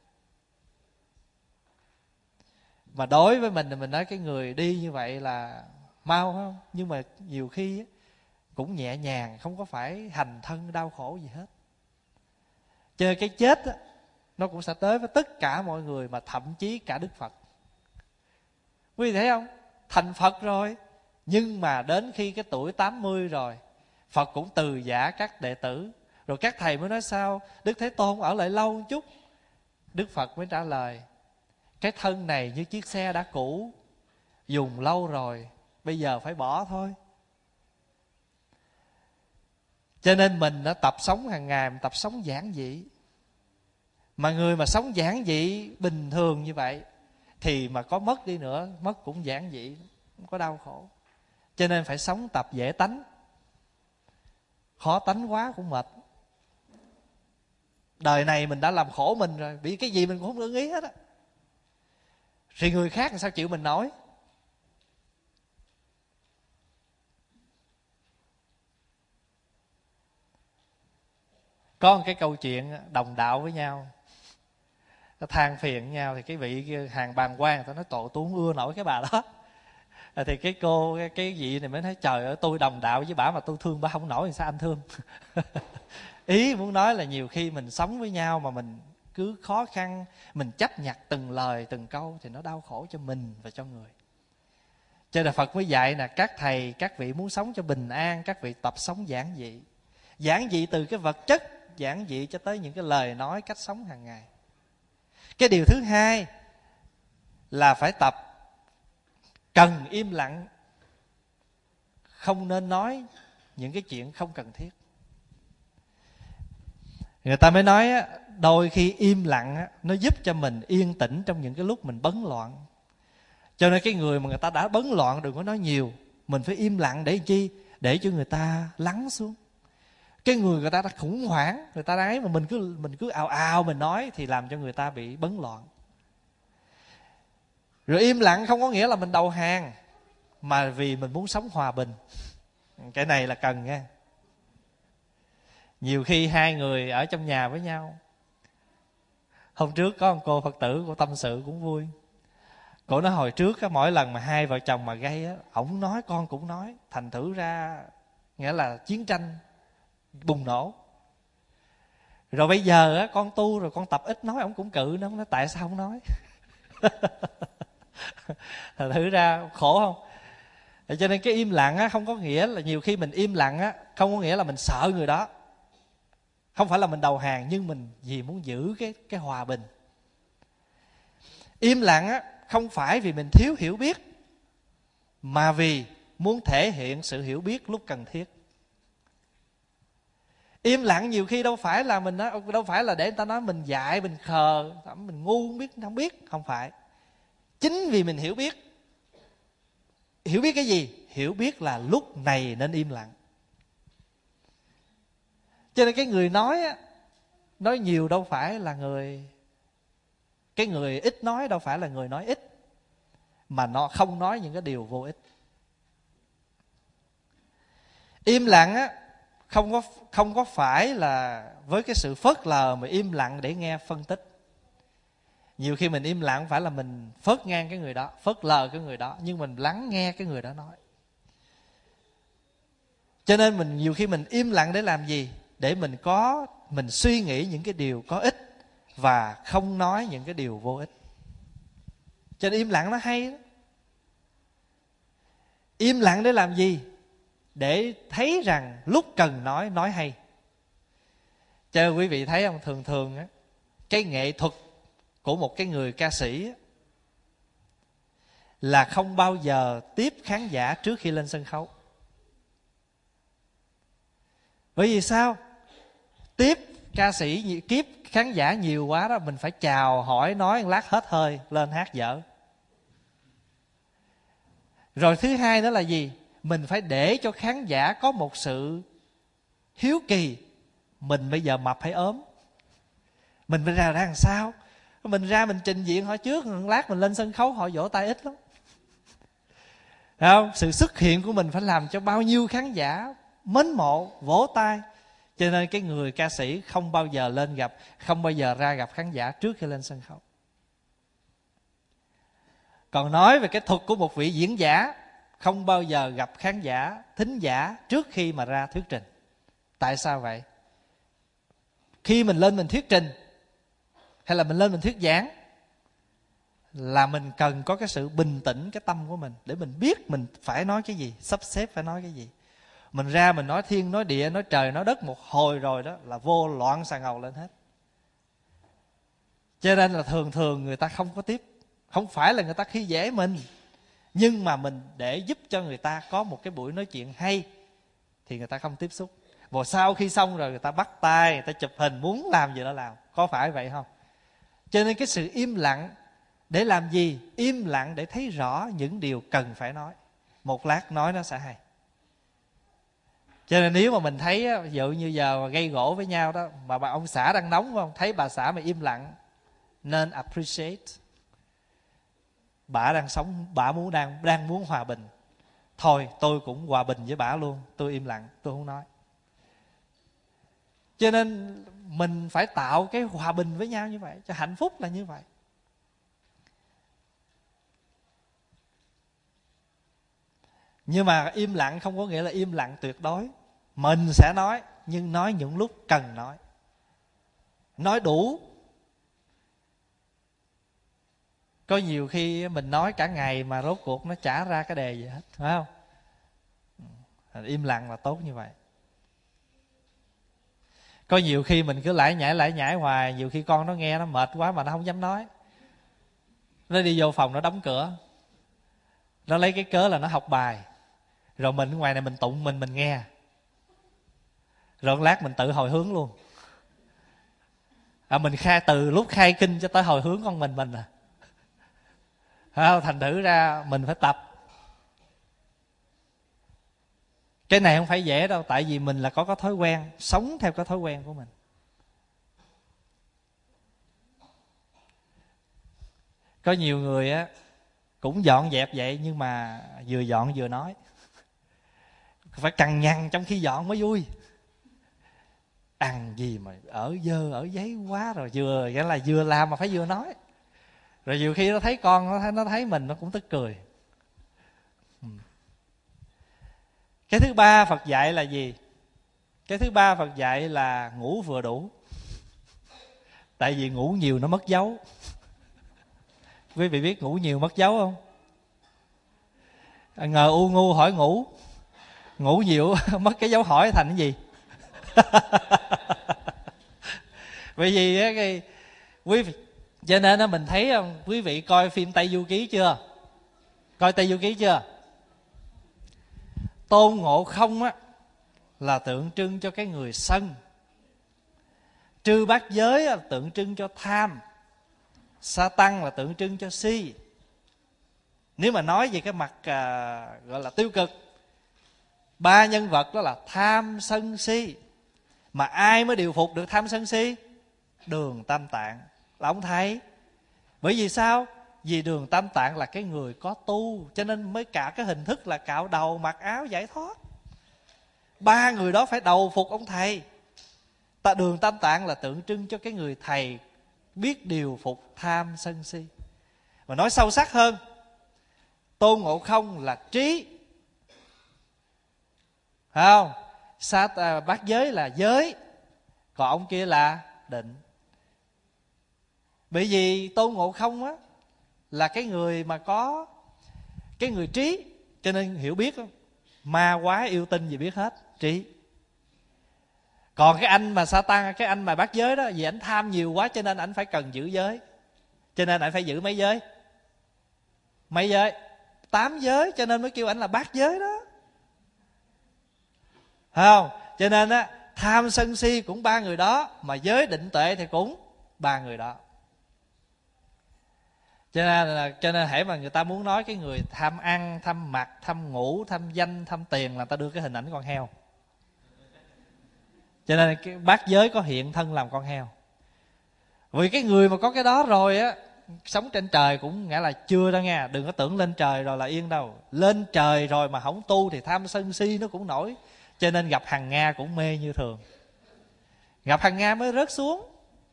S1: Mà đối với mình thì mình nói cái người đi như vậy là mau không? Nhưng mà nhiều khi cũng nhẹ nhàng, không có phải hành thân đau khổ gì hết. Chơi cái chết nó cũng sẽ tới với tất cả mọi người, mà thậm chí cả Đức Phật. Quý vị thấy không? Thành Phật rồi, nhưng mà đến khi cái tuổi 80 rồi, Phật cũng từ giã các đệ tử. Rồi các thầy mới nói sao? Đức Thế Tôn ở lại lâu một chút. Đức Phật mới trả lời: cái thân này như chiếc xe đã cũ, dùng lâu rồi, bây giờ phải bỏ thôi. Cho nên mình đã tập sống hàng ngày, mình tập sống giản dị. Mà người mà sống giản dị bình thường như vậy thì mà có mất đi nữa, mất cũng giản dị, không có đau khổ. Cho nên phải sống tập dễ tánh. Khó tánh quá cũng mệt. Đời này mình đã làm khổ mình rồi, bị cái gì mình cũng không ưng ý hết á, thì người khác làm sao chịu mình nổi. Có một cái câu chuyện đồng đạo với nhau, nó than phiền nhau, thì cái vị hàng bàng quan người ta nói tội tôi không ưa nổi cái bà đó. Thì cái cô cái vị này mới nói trời ơi, tôi đồng đạo với bà mà tôi thương bà không nổi thì sao anh thương. Ý muốn nói là nhiều khi mình sống với nhau mà mình cứ khó khăn, mình chấp nhặt từng lời từng câu thì nó đau khổ cho mình và cho người. Cho nên Phật mới dạy là các thầy, các vị muốn sống cho bình an, các vị tập sống giản dị. Giản dị từ cái vật chất, giản dị cho tới những cái lời nói, cách sống hàng ngày. Cái điều thứ hai là phải tập cần im lặng, không nên nói những cái chuyện không cần thiết. Người ta mới nói đôi khi im lặng nó giúp cho mình yên tĩnh trong những cái lúc mình bấn loạn. Cho nên cái người mà người ta đã bấn loạn đừng có nói nhiều, mình phải im lặng để chi? Để cho người ta lắng xuống. Cái người ta đã khủng hoảng, người ta ấy mà mình cứ ào ào mình nói thì làm cho người ta bị bấn loạn. Rồi im lặng không có nghĩa là mình đầu hàng, mà vì mình muốn sống hòa bình. Cái này là cần nha. Nhiều khi hai người ở trong nhà với nhau. Hôm trước có một cô Phật tử, cô tâm sự cũng vui. Cô nói hồi trước mỗi lần mà hai vợ chồng mà gây á, ổng nói con cũng nói, thành thử ra nghĩa là chiến tranh bùng nổ. Rồi bây giờ con tu rồi, con tập ít nói, ổng cũng cự nó, nói tại sao không nói. Thành thử ra khổ không. Cho nên cái im lặng không có nghĩa là, nhiều khi mình im lặng không có nghĩa là mình sợ người đó, không phải là mình đầu hàng, nhưng mình vì muốn giữ cái hòa bình. Im lặng không phải vì mình thiếu hiểu biết, mà vì muốn thể hiện sự hiểu biết lúc cần thiết. Im lặng nhiều khi đâu phải là mình đâu phải là để người ta nói mình dại, mình khờ, mình ngu không biết, không phải. Chính vì mình hiểu biết. Hiểu biết cái gì? Hiểu biết là lúc này nên im lặng. Cho nên cái người nói nhiều đâu phải là người, cái người ít nói đâu phải là người nói ít, mà nó không nói những cái điều vô ích. Im lặng không có phải là với cái sự phớt lờ, mà im lặng để nghe phân tích. Nhiều khi mình im lặng không phải là mình phớt ngang cái người đó, phớt lờ cái người đó, nhưng mình lắng nghe cái người đó nói. Cho nên mình nhiều khi mình im lặng để làm gì? Để mình suy nghĩ những cái điều có ích và không nói những cái điều vô ích. Cho nên im lặng nó hay đó. Im lặng để làm gì? Để thấy rằng lúc cần nói hay. Cho nên quý vị thấy không, thường cái nghệ thuật của một cái người ca sĩ là không bao giờ tiếp khán giả trước khi lên sân khấu. Bởi vì sao? Tiếp ca sĩ kiếp khán giả nhiều quá đó, mình phải chào hỏi nói một lát hết hơi lên hát dở. Rồi thứ hai đó là gì? Mình phải để cho khán giả có một sự hiếu kỳ. Mình bây giờ mập hay ốm? Mình phải ra làm sao? Mình ra mình trình diện họ trước, một lát mình lên sân khấu họ vỗ tay ít lắm. Thấy không? Sự xuất hiện của mình phải làm cho bao nhiêu khán giả mến mộ, vỗ tay. Cho nên cái người ca sĩ không bao giờ không bao giờ ra gặp khán giả trước khi lên sân khấu. Còn nói về cái thuật của một vị diễn giả, không bao giờ gặp khán giả, thính giả trước khi mà ra thuyết trình. Tại sao vậy? Khi mình lên mình thuyết trình hay là mình lên mình thuyết giảng là mình cần có cái sự bình tĩnh cái tâm của mình, để mình biết mình phải nói cái gì, sắp xếp phải nói cái gì. Mình ra mình nói thiên nói địa, nói trời nói đất một hồi rồi đó là vô loạn xà ngầu lên hết. Cho nên là thường người ta không có tiếp. Không phải là người ta khi dễ mình, nhưng mà mình để giúp cho người ta có một cái buổi nói chuyện hay thì người ta không tiếp xúc. Và sau khi xong rồi người ta bắt tay, người ta chụp hình, muốn làm gì đó làm. Có phải vậy không? Cho nên cái sự im lặng để làm gì? Im lặng để thấy rõ những điều cần phải nói. Một lát nói nó sẽ hay. Cho nên nếu mà mình thấy ví dụ như giờ gây gỗ với nhau đó, mà bà ông xã đang nóng không, thấy bà xã mà im lặng, nên appreciate. Bà đang sống, bà đang muốn hòa bình. Thôi tôi cũng hòa bình với bà luôn, tôi im lặng, tôi không nói. Cho nên mình phải tạo cái hòa bình với nhau như vậy, cho hạnh phúc là như vậy. Nhưng mà im lặng không có nghĩa là im lặng tuyệt đối. Mình sẽ nói, nhưng nói những lúc cần nói. Nói đủ. Có nhiều khi mình nói cả ngày mà rốt cuộc nó chả ra cái đề gì hết, phải không? Im lặng là tốt như vậy. Có nhiều khi mình cứ lải nhải hoài, nhiều khi con nó nghe nó mệt quá mà nó không dám nói. Nó đi vô phòng nó đóng cửa, nó lấy cái cớ là nó học bài. Rồi mình ở ngoài này mình tụng mình nghe. Rồi lát mình tự hồi hướng luôn. Mình khai từ lúc khai kinh cho tới hồi hướng con mình à. Thành thử ra mình phải tập. Cái này không phải dễ đâu, tại vì mình là có thói quen, sống theo cái thói quen của mình. Có nhiều người á cũng dọn dẹp vậy, nhưng mà vừa dọn vừa nói. Phải cằn nhằn trong khi dọn mới vui. Ăn gì mà ở dơ ở giấy quá, rồi vừa làm mà phải vừa nói. Rồi nhiều khi nó thấy con, nó thấy mình, nó cũng tức cười. Cái thứ ba Phật dạy là gì? Cái thứ ba Phật dạy là ngủ vừa đủ. Tại vì ngủ nhiều nó mất dấu. Quý vị biết ngủ nhiều mất dấu không? Ngờ u ngu hỏi ngủ. Ngủ nhiều mất cái dấu hỏi thành cái gì? Bởi vì quý vị, cho nên mình thấy không, quý vị coi phim Tây Du Ký chưa? Coi Tây Du Ký chưa? Tôn Ngộ Không á là tượng trưng cho cái người sân. Trư Bát Giới là tượng trưng cho tham. Sa Tăng là tượng trưng cho si. Nếu mà nói về cái mặt gọi là tiêu cực, ba nhân vật đó là tham sân si. Mà ai mới điều phục được tham sân si? Đường Tam Tạng là ông thầy. Bởi vì sao? Vì Đường Tam Tạng là cái người có tu, cho nên mới cả cái hình thức là cạo đầu, mặc áo, giải thoát. Ba người đó phải đầu phục ông thầy. Đường Tam Tạng là tượng trưng cho cái người thầy biết điều phục tham sân si. Mà nói sâu sắc hơn, Tôn Ngộ Không là trí, phải không? Bát Giới là giới, còn ông kia là định. Bởi vì Tôn Ngộ Không á là cái người mà có cái người trí, cho nên hiểu biết không? Ma quái yêu tinh gì biết hết, trí. Còn cái anh mà Sa Tăng, cái anh mà Bát Giới đó, vì anh tham nhiều quá cho nên anh phải cần giữ giới. Cho nên anh phải giữ mấy giới? Mấy giới? 8 giới, cho nên mới kêu anh là Bát Giới đó. Phải không? Cho nên á, tham sân si cũng ba người đó, mà giới định tuệ thì cũng ba người đó. Cho nên hễ mà người ta muốn nói cái người tham ăn, tham mặc, tham ngủ, tham danh, tham tiền, là ta đưa cái hình ảnh con heo. Cho nên cái Bát Giới có hiện thân làm con heo. Vì cái người mà có cái đó rồi á, sống trên trời cũng nghĩa là chưa đâu nha. Đừng có tưởng lên trời rồi là yên đâu. Lên trời rồi mà không tu thì tham sân si nó cũng nổi. Cho nên gặp Hằng Nga cũng mê như thường. Gặp Hằng Nga mới rớt xuống.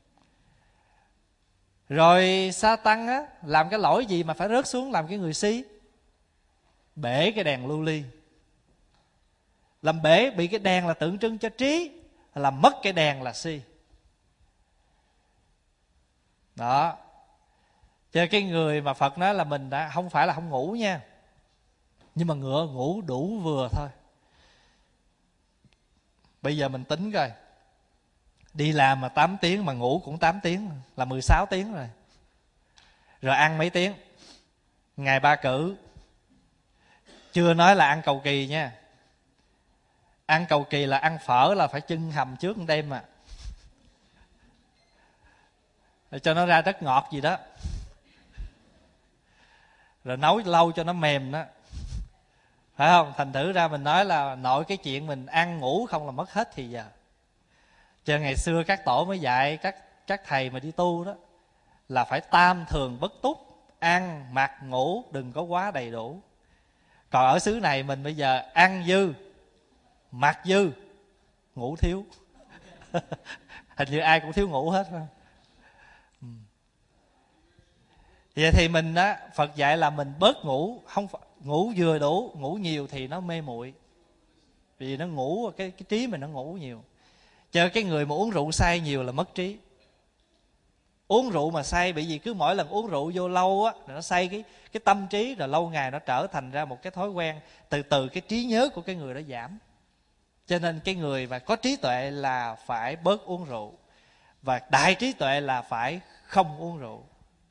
S1: Rồi Sa Tăng á, làm cái lỗi gì mà phải rớt xuống làm cái người si? Bể cái đèn lưu ly. Làm bể, bị cái đèn là tượng trưng cho trí, làm mất cái đèn là si. Đó. Cho cái người mà Phật nói là mình đã không phải là không ngủ nha, nhưng mà ngủ đủ vừa thôi. Bây giờ mình tính coi, đi làm mà 8 tiếng mà ngủ cũng 8 tiếng là 16 tiếng rồi. Rồi ăn mấy tiếng? Ngày 3 cữ. Chưa nói là ăn cầu kỳ nha. Ăn cầu kỳ là ăn phở là phải chưng hầm trước một đêm mà, để cho nó ra rất ngọt gì đó. Rồi nấu lâu cho nó mềm đó. phải không? Thành thử ra mình nói là nội cái chuyện mình ăn ngủ không là mất hết thì giờ. Cho ngày xưa các tổ mới dạy các thầy mà đi tu đó là phải tam thường bất túc, ăn mặc ngủ đừng có quá đầy đủ. Còn ở xứ này mình bây giờ ăn dư, mặc dư, ngủ thiếu. Hình như ai cũng thiếu ngủ hết phải không? Vậy thì mình á, Phật dạy là mình bớt ngủ, không ngủ vừa đủ, ngủ nhiều thì nó mê muội. Vì nó ngủ cái trí mình nó ngủ nhiều. Cho cái người mà uống rượu say nhiều là mất trí. Uống rượu mà say, bởi vì cứ mỗi lần uống rượu vô lâu á, nó say cái tâm trí, rồi lâu ngày nó trở thành ra một cái thói quen, từ từ cái trí nhớ của cái người đó giảm. Cho nên cái người mà có trí tuệ là phải bớt uống rượu, và đại trí tuệ là phải không uống rượu.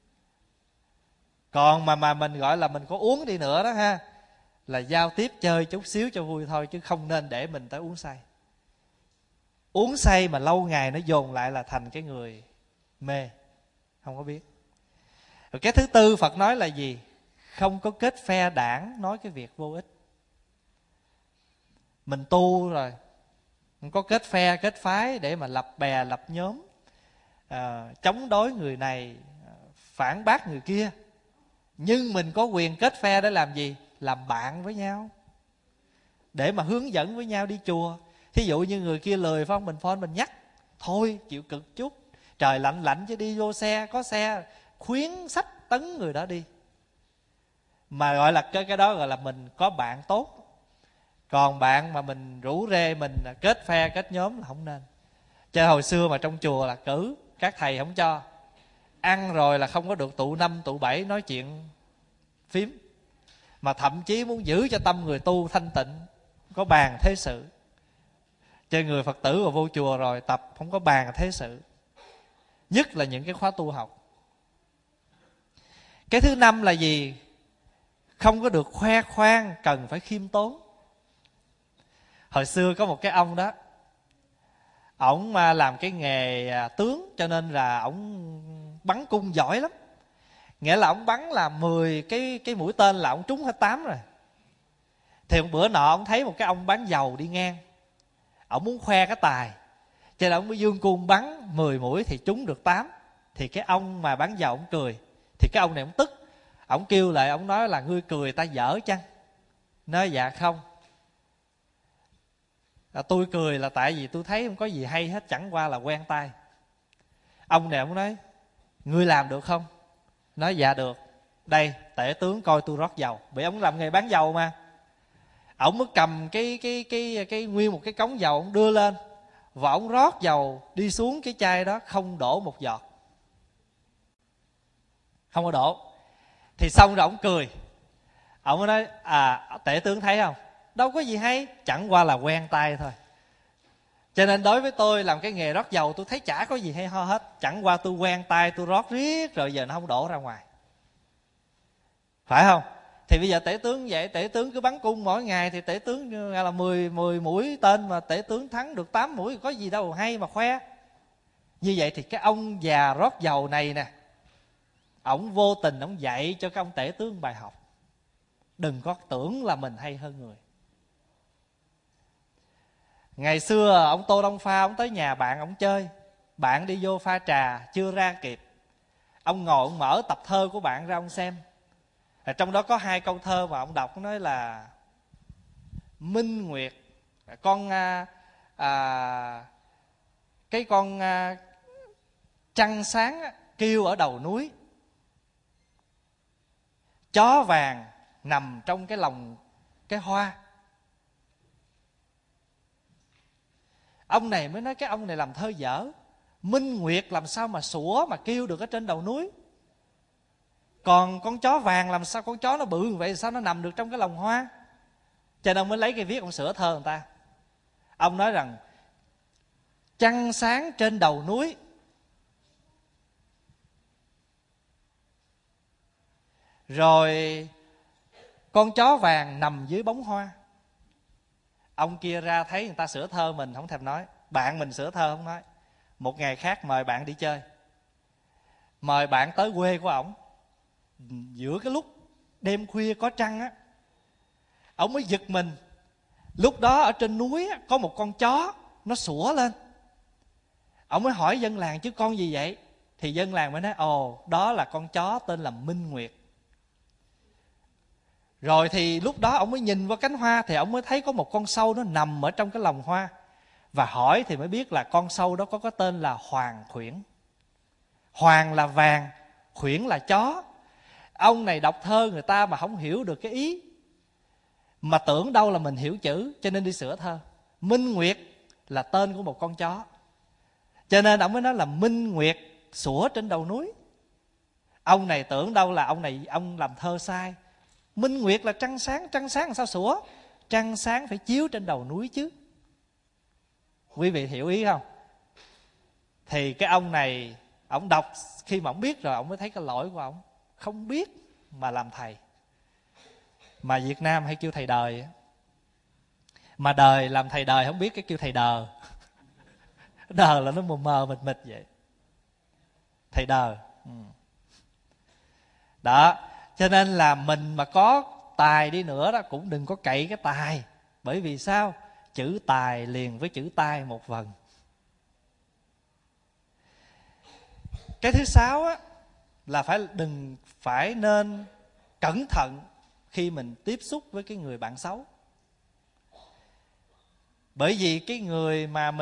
S1: Còn mà mình gọi là mình có uống đi nữa đó ha, là giao tiếp chơi chút xíu cho vui thôi, chứ không nên để mình tới uống say. Uống say mà lâu ngày nó dồn lại là thành cái người mê, không có biết. Rồi cái thứ tư Phật nói là gì? Không có kết phe đảng, nói cái việc vô ích. Mình tu rồi, không có kết phe kết phái để mà lập bè lập nhóm, chống đối người này, phản bác người kia. Nhưng mình có quyền kết phe để làm gì? Làm bạn với nhau, để mà hướng dẫn với nhau đi chùa. Thí dụ như người kia lười phải không? Mình phone mình nhắc, thôi chịu cực chút, trời lạnh lạnh chứ đi vô xe, có xe khuyến sách tấn người đó đi. Mà gọi là cái đó gọi là mình có bạn tốt. Còn bạn mà mình rủ rê, mình kết phe kết nhóm là không nên. Chứ hồi xưa mà trong chùa là cử, các thầy không cho. Ăn rồi là không có được tụ 5 tụ 7 nói chuyện phím, mà thậm chí muốn giữ cho tâm người tu thanh tịnh, có bàn thế sự. Cho người Phật tử mà vô chùa rồi tập không có bàn thế sự, nhất là những cái khóa tu học. Cái thứ năm là gì? Không có được khoe khoang, cần phải khiêm tốn. Hồi xưa có một cái ông đó, ổng làm cái nghề tướng, cho nên là ổng bắn cung giỏi lắm. Nghĩa là ổng bắn là 10 cái mũi tên là ổng trúng hết 8 rồi. Thì một bữa nọ ổng thấy một cái ông bán dầu đi ngang, ổng muốn khoe cái tài, cho nên ổng mới dương cung bắn 10 mũi thì trúng được 8. Thì cái ông mà bán dầu ổng cười, thì cái ông này ổng tức, ổng kêu lại, ổng nói là ngươi cười ta dở chăng? Nói dạ không, tôi cười là tại vì tôi thấy không có gì hay hết, chẳng qua là quen tay. Ông này ổng nói ngươi làm được không? Nói dạ được, đây tể tướng coi tôi rót dầu. Bởi ông làm nghề bán dầu mà. Ổng mới cầm cái nguyên một cái cống dầu, ổng đưa lên và ổng rót dầu đi xuống cái chai đó, không đổ một giọt, không có đổ. Thì xong rồi ổng cười, ổng mới nói tể tướng thấy không, đâu có gì hay, chẳng qua là quen tay thôi. Cho nên đối với tôi làm cái nghề rót dầu, tôi thấy chả có gì hay ho hết, chẳng qua tôi quen tay, tôi rót riết rồi giờ nó không đổ ra ngoài, phải không? Thì bây giờ tể tướng vậy, tể tướng cứ bắn cung mỗi ngày thì tể tướng là 10 mũi tên mà tể tướng thắng được 8 mũi, có gì đâu hay mà khoe. Như vậy thì cái ông già rót dầu này nè, ổng vô tình ổng dạy cho cái ông tể tướng bài học. Đừng có tưởng là mình hay hơn người. Ngày xưa ông Tô Đông Pha, ông tới nhà bạn ông chơi, bạn đi vô pha trà chưa ra kịp, ông ngồi ông mở tập thơ của bạn ra ông xem. Trong đó có 2 câu thơ mà ông đọc, nói là Minh Nguyệt, con cái con trăng sáng kêu ở đầu núi, chó vàng nằm trong cái lòng cái hoa. Ông này mới nói cái ông này làm thơ dở. Minh Nguyệt làm sao mà sủa mà kêu được ở trên đầu núi, còn con chó vàng làm sao, con chó nó bự vậy sao nó nằm được trong cái lòng hoa? Cho nên ông mới lấy cái viết ông sửa thơ người ta. Ông nói rằng trăng sáng trên đầu núi, rồi con chó vàng nằm dưới bóng hoa. Ông kia ra thấy người ta sửa thơ mình không thèm nói, bạn mình sửa thơ không nói. Một ngày khác mời bạn đi chơi, mời bạn tới quê của ổng, giữa cái lúc đêm khuya có trăng á, Ông mới giật mình. Lúc đó ở trên núi có một con chó nó sủa lên. Ông mới hỏi dân làng chứ con gì vậy? Thì dân làng mới nói ồ, đó là con chó tên là Minh Nguyệt. Rồi thì lúc đó ông mới nhìn qua cánh hoa, thì ông mới thấy có một con sâu nó nằm ở trong cái lồng hoa. Và hỏi thì mới biết là con sâu đó có cái tên là Hoàng Khuyển. Hoàng là vàng, Khuyển là chó. Ông này đọc thơ người ta mà không hiểu được cái ý, mà tưởng đâu là mình hiểu chữ, cho nên đi sửa thơ. Minh Nguyệt là tên của một con chó, cho nên ông mới nói là Minh Nguyệt sủa trên đầu núi. Ông này tưởng đâu là ông làm thơ sai. Minh Nguyệt là trăng sáng làm sao sủa? Trăng sáng phải chiếu trên đầu núi chứ. Quý vị hiểu ý không? Thì cái ông này, ông đọc khi mà ông biết rồi, ông mới thấy cái lỗi của ông. Không biết mà làm thầy. Mà Việt Nam hay kêu thầy đời. Mà đời làm thầy đời không biết cái kêu thầy đờ. Đờ là nó mờ mờ mịt mịt vậy. Thầy đờ. Đó, cho nên là mình mà có tài đi nữa đó cũng đừng có cậy cái tài. Bởi vì sao? Chữ tài liền với chữ tai một vần. Cái thứ 6 á, là phải nên cẩn thận khi mình tiếp xúc với cái người bạn xấu. Bởi vì cái người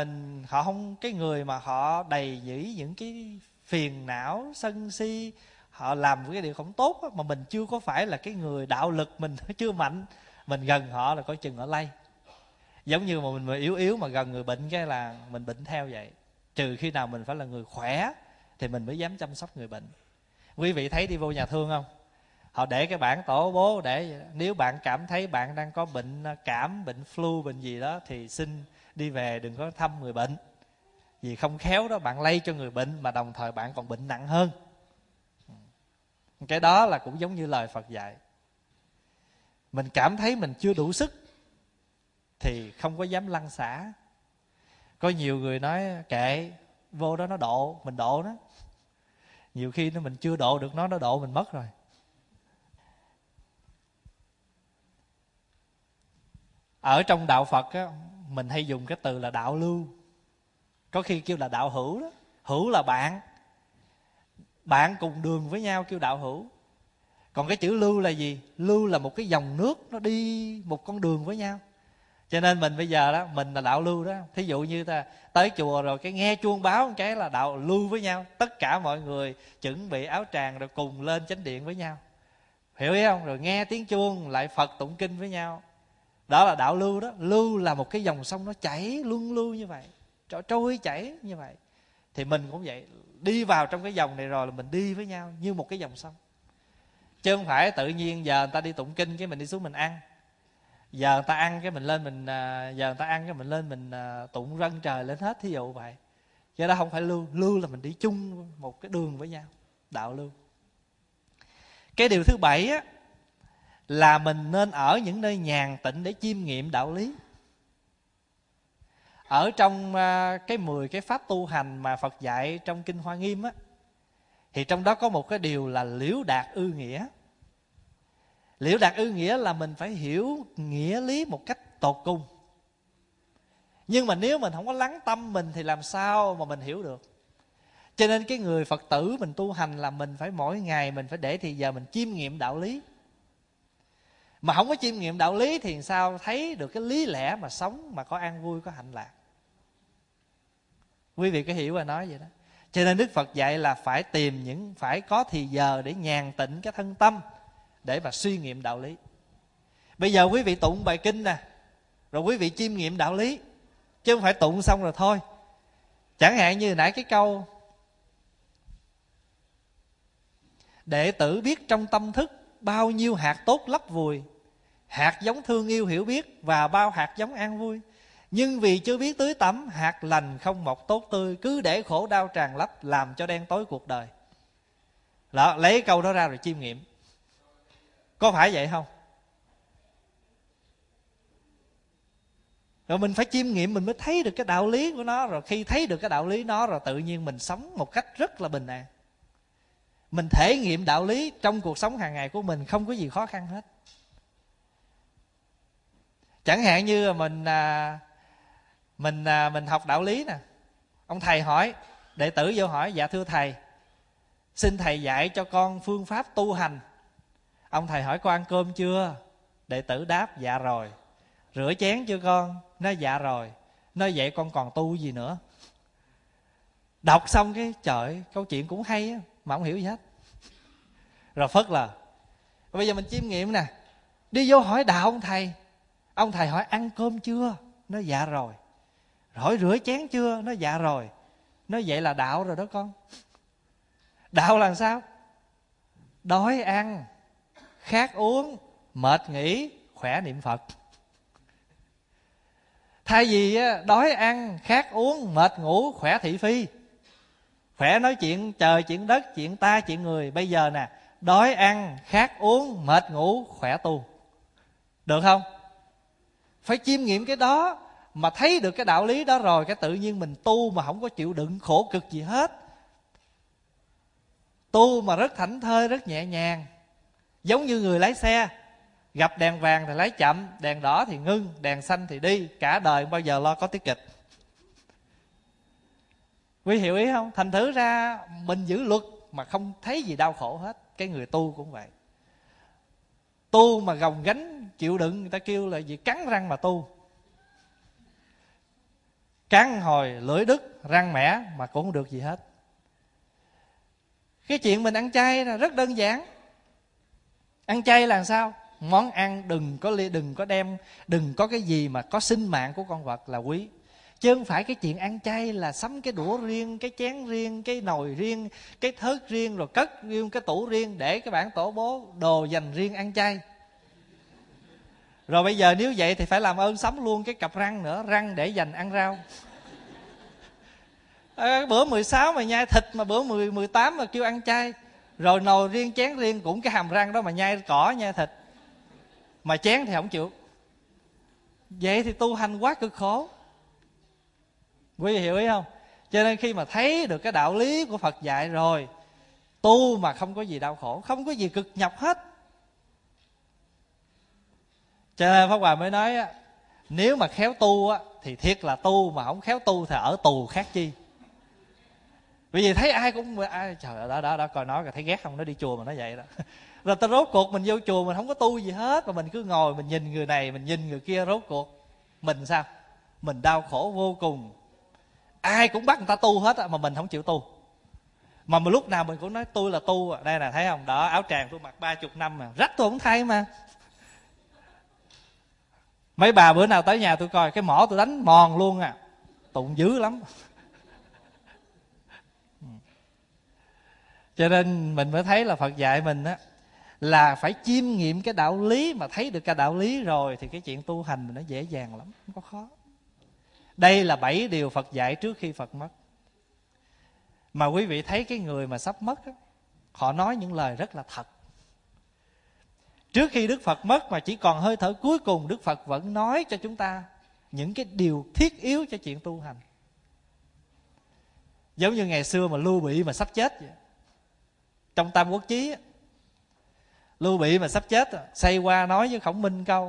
S1: mà họ đầy dẫy những cái phiền não, sân si, họ làm cái điều không tốt á, mà mình chưa có phải là cái người đạo lực mình chưa mạnh, mình gần họ là coi chừng họ lây. Giống như mà mình yếu yếu mà gần người bệnh cái là mình bệnh theo vậy. Trừ khi nào mình phải là người khỏe thì mình mới dám chăm sóc người bệnh. Quý vị thấy đi vô nhà thương không? Họ để cái bảng tổ bố để nếu bạn cảm thấy bạn đang có bệnh cảm, bệnh flu, bệnh gì đó thì xin đi về, đừng có thăm người bệnh. Vì không khéo đó bạn lây cho người bệnh mà đồng thời bạn còn bệnh nặng hơn. Cái đó là cũng giống như lời Phật dạy. Mình cảm thấy mình chưa đủ sức thì không có dám lăn xả. Có nhiều người nói kệ, vô đó nó độ, mình độ nó. Nhiều khi mình chưa độ được nó độ mình mất rồi. Ở trong đạo Phật á, mình hay dùng cái từ là đạo lưu. Có khi kêu là đạo hữu đó. Hữu là bạn. Bạn cùng đường với nhau kêu đạo hữu. Còn cái chữ lưu là gì? Lưu là một cái dòng nước, nó đi một con đường với nhau. Cho nên mình bây giờ đó, mình là đạo lưu đó. Thí dụ như ta tới chùa rồi cái nghe chuông báo một cái là đạo lưu với nhau. Tất cả mọi người chuẩn bị áo tràng rồi cùng lên chánh điện với nhau. Hiểu ý không? Rồi nghe tiếng chuông lại Phật tụng kinh với nhau. Đó là đạo lưu đó. Lưu là một cái dòng sông nó chảy luân lưu như vậy, trôi chảy như vậy. Thì mình cũng vậy, đi vào trong cái dòng này rồi là mình đi với nhau như một cái dòng sông. Chứ không phải tự nhiên giờ người ta đi tụng kinh cái mình đi xuống mình ăn. Giờ người ta ăn cái mình lên mình tụng rân trời lên hết, thí dụ vậy. Chứ đó không phải lưu. Lưu là mình đi chung một cái đường với nhau, đạo lưu. Cái điều thứ 7 á, là mình nên ở những nơi nhàn tịnh để chiêm nghiệm đạo lý. Ở trong cái 10 cái pháp tu hành mà Phật dạy trong Kinh Hoa Nghiêm á, thì trong đó có một cái điều là liễu đạt ư nghĩa. Liễu đạt ư nghĩa là mình phải hiểu nghĩa lý một cách tột cùng. Nhưng mà nếu mình không có lắng tâm mình thì làm sao mà mình hiểu được. Cho nên cái người Phật tử mình tu hành là mình phải mỗi ngày mình phải để thì giờ mình chiêm nghiệm đạo lý. Mà không có chiêm nghiệm đạo lý thì sao thấy được cái lý lẽ mà sống mà có an vui, có hạnh lạc. Quý vị có hiểu và nói vậy đó. Cho nên Đức Phật dạy là phải có thì giờ để nhàn tịnh cái thân tâm để mà suy nghiệm đạo lý. Bây giờ quý vị tụng bài kinh nè, rồi quý vị chiêm nghiệm đạo lý, chứ không phải tụng xong rồi thôi. Chẳng hạn như nãy cái câu đệ tử biết trong tâm thức bao nhiêu hạt tốt lấp vùi, hạt giống thương yêu hiểu biết và bao hạt giống an vui. Nhưng vì chưa biết tưới tắm, hạt lành không mọc tốt tươi, cứ để khổ đau tràn lấp, làm cho đen tối cuộc đời. Đó, lấy câu đó ra rồi chiêm nghiệm. Có phải vậy không? Rồi mình phải chiêm nghiệm mình mới thấy được cái đạo lý của nó. Rồi khi thấy được cái đạo lý nó rồi tự nhiên mình sống một cách rất là bình an. Mình thể nghiệm đạo lý trong cuộc sống hàng ngày của mình, không có gì khó khăn hết. Chẳng hạn như mình học đạo lý nè, ông thầy hỏi, đệ tử vô hỏi: dạ thưa thầy, xin thầy dạy cho con phương pháp tu hành. Ông thầy hỏi: con ăn cơm chưa? Đệ tử đáp: dạ rồi. Rửa chén chưa con? Nói: dạ rồi. Nói: vậy con còn tu gì nữa? Đọc xong cái trời, câu chuyện cũng hay á, mà không hiểu gì hết. Rồi phớt lờ. Bây giờ mình chiêm nghiệm nè, đi vô hỏi đạo ông thầy hỏi: ăn cơm chưa? Nói: dạ rồi. Hỏi: rửa chén chưa? Nói: dạ rồi. Nói: vậy là đạo rồi đó con. Đạo là sao? Đói ăn, khát uống, mệt nghỉ, khỏe niệm Phật. Thay vì đói ăn, khát uống, mệt ngủ, khỏe thị phi, khỏe nói chuyện trời, chuyện đất, chuyện ta, chuyện người. Bây giờ nè, đói ăn, khát uống, mệt ngủ, khỏe tu. Được không? Phải chiêm nghiệm cái đó, mà thấy được cái đạo lý đó rồi, cái tự nhiên mình tu mà không có chịu đựng khổ cực gì hết. Tu mà rất thảnh thơi, rất nhẹ nhàng. Giống như người lái xe, gặp đèn vàng thì lái chậm, đèn đỏ thì ngưng, đèn xanh thì đi. Cả đời không bao giờ lo có tiết kịch. Quý hiểu ý không? Thành thử ra mình giữ luật mà không thấy gì đau khổ hết. Cái người tu cũng vậy. Tu mà gồng gánh chịu đựng, người ta kêu là gì? Cắn răng mà tu. Cắn hồi lưỡi đứt, răng mẻ mà cũng không được gì hết. Cái chuyện mình ăn chay là rất đơn giản. Ăn chay là sao? Món ăn đừng có cái gì mà có sinh mạng của con vật là quý. Chứ không phải cái chuyện ăn chay là sắm cái đũa riêng, cái chén riêng, cái nồi riêng, cái thớt riêng, rồi cất riêng cái tủ riêng để cái bản tổ bố đồ dành riêng ăn chay. Rồi bây giờ nếu vậy thì phải làm ơn sắm luôn cái cặp răng nữa, răng để dành ăn rau. Bữa 16 mà nhai thịt, mà bữa 18 mà kêu ăn chay. Rồi nồi riêng, chén riêng, cũng cái hàm răng đó mà nhai cỏ, nhai thịt. Mà chén thì không chịu. Vậy thì tu hành quá cực khổ. Quý vị hiểu ý không? Cho nên khi mà thấy được cái đạo lý của Phật dạy rồi, tu mà không có gì đau khổ, không có gì cực nhọc hết. Cho nên Pháp Hòa mới nói nếu mà khéo tu thì thiệt là tu, mà không khéo tu thì ở tù khác chi. Bởi vì thấy ai cũng trời ơi, đó coi nó thấy ghét không, nó đi chùa mà nó vậy đó. Rồi ta rốt cuộc mình vô chùa mình không có tu gì hết, mà mình cứ ngồi mình nhìn người này, mình nhìn người kia, rốt cuộc mình sao? Mình đau khổ vô cùng. Ai cũng bắt người ta tu hết mà mình không chịu tu. Mà lúc nào mình cũng nói tôi là tu. Đây nè, thấy không? Đó, áo tràng tôi mặc 30 năm mà rách tôi không thay mà. Mấy bà bữa nào tới nhà tôi coi, cái mỏ tôi đánh mòn luôn à. Tụng dữ lắm. Cho nên mình mới thấy là Phật dạy mình là phải chiêm nghiệm cái đạo lý. Mà thấy được cái đạo lý rồi thì cái chuyện tu hành mình nó dễ dàng lắm, không có khó. Đây là 7 điều Phật dạy trước khi Phật mất. Mà quý vị thấy cái người mà sắp mất họ nói những lời rất là thật. Trước khi Đức Phật mất mà chỉ còn hơi thở cuối cùng, Đức Phật vẫn nói cho chúng ta những cái điều thiết yếu cho chuyện tu hành. Giống như ngày xưa mà Lưu Bị mà sắp chết vậy. Trong Tam Quốc Chí Lưu Bị mà sắp chết, xoay qua nói với Khổng Minh câu: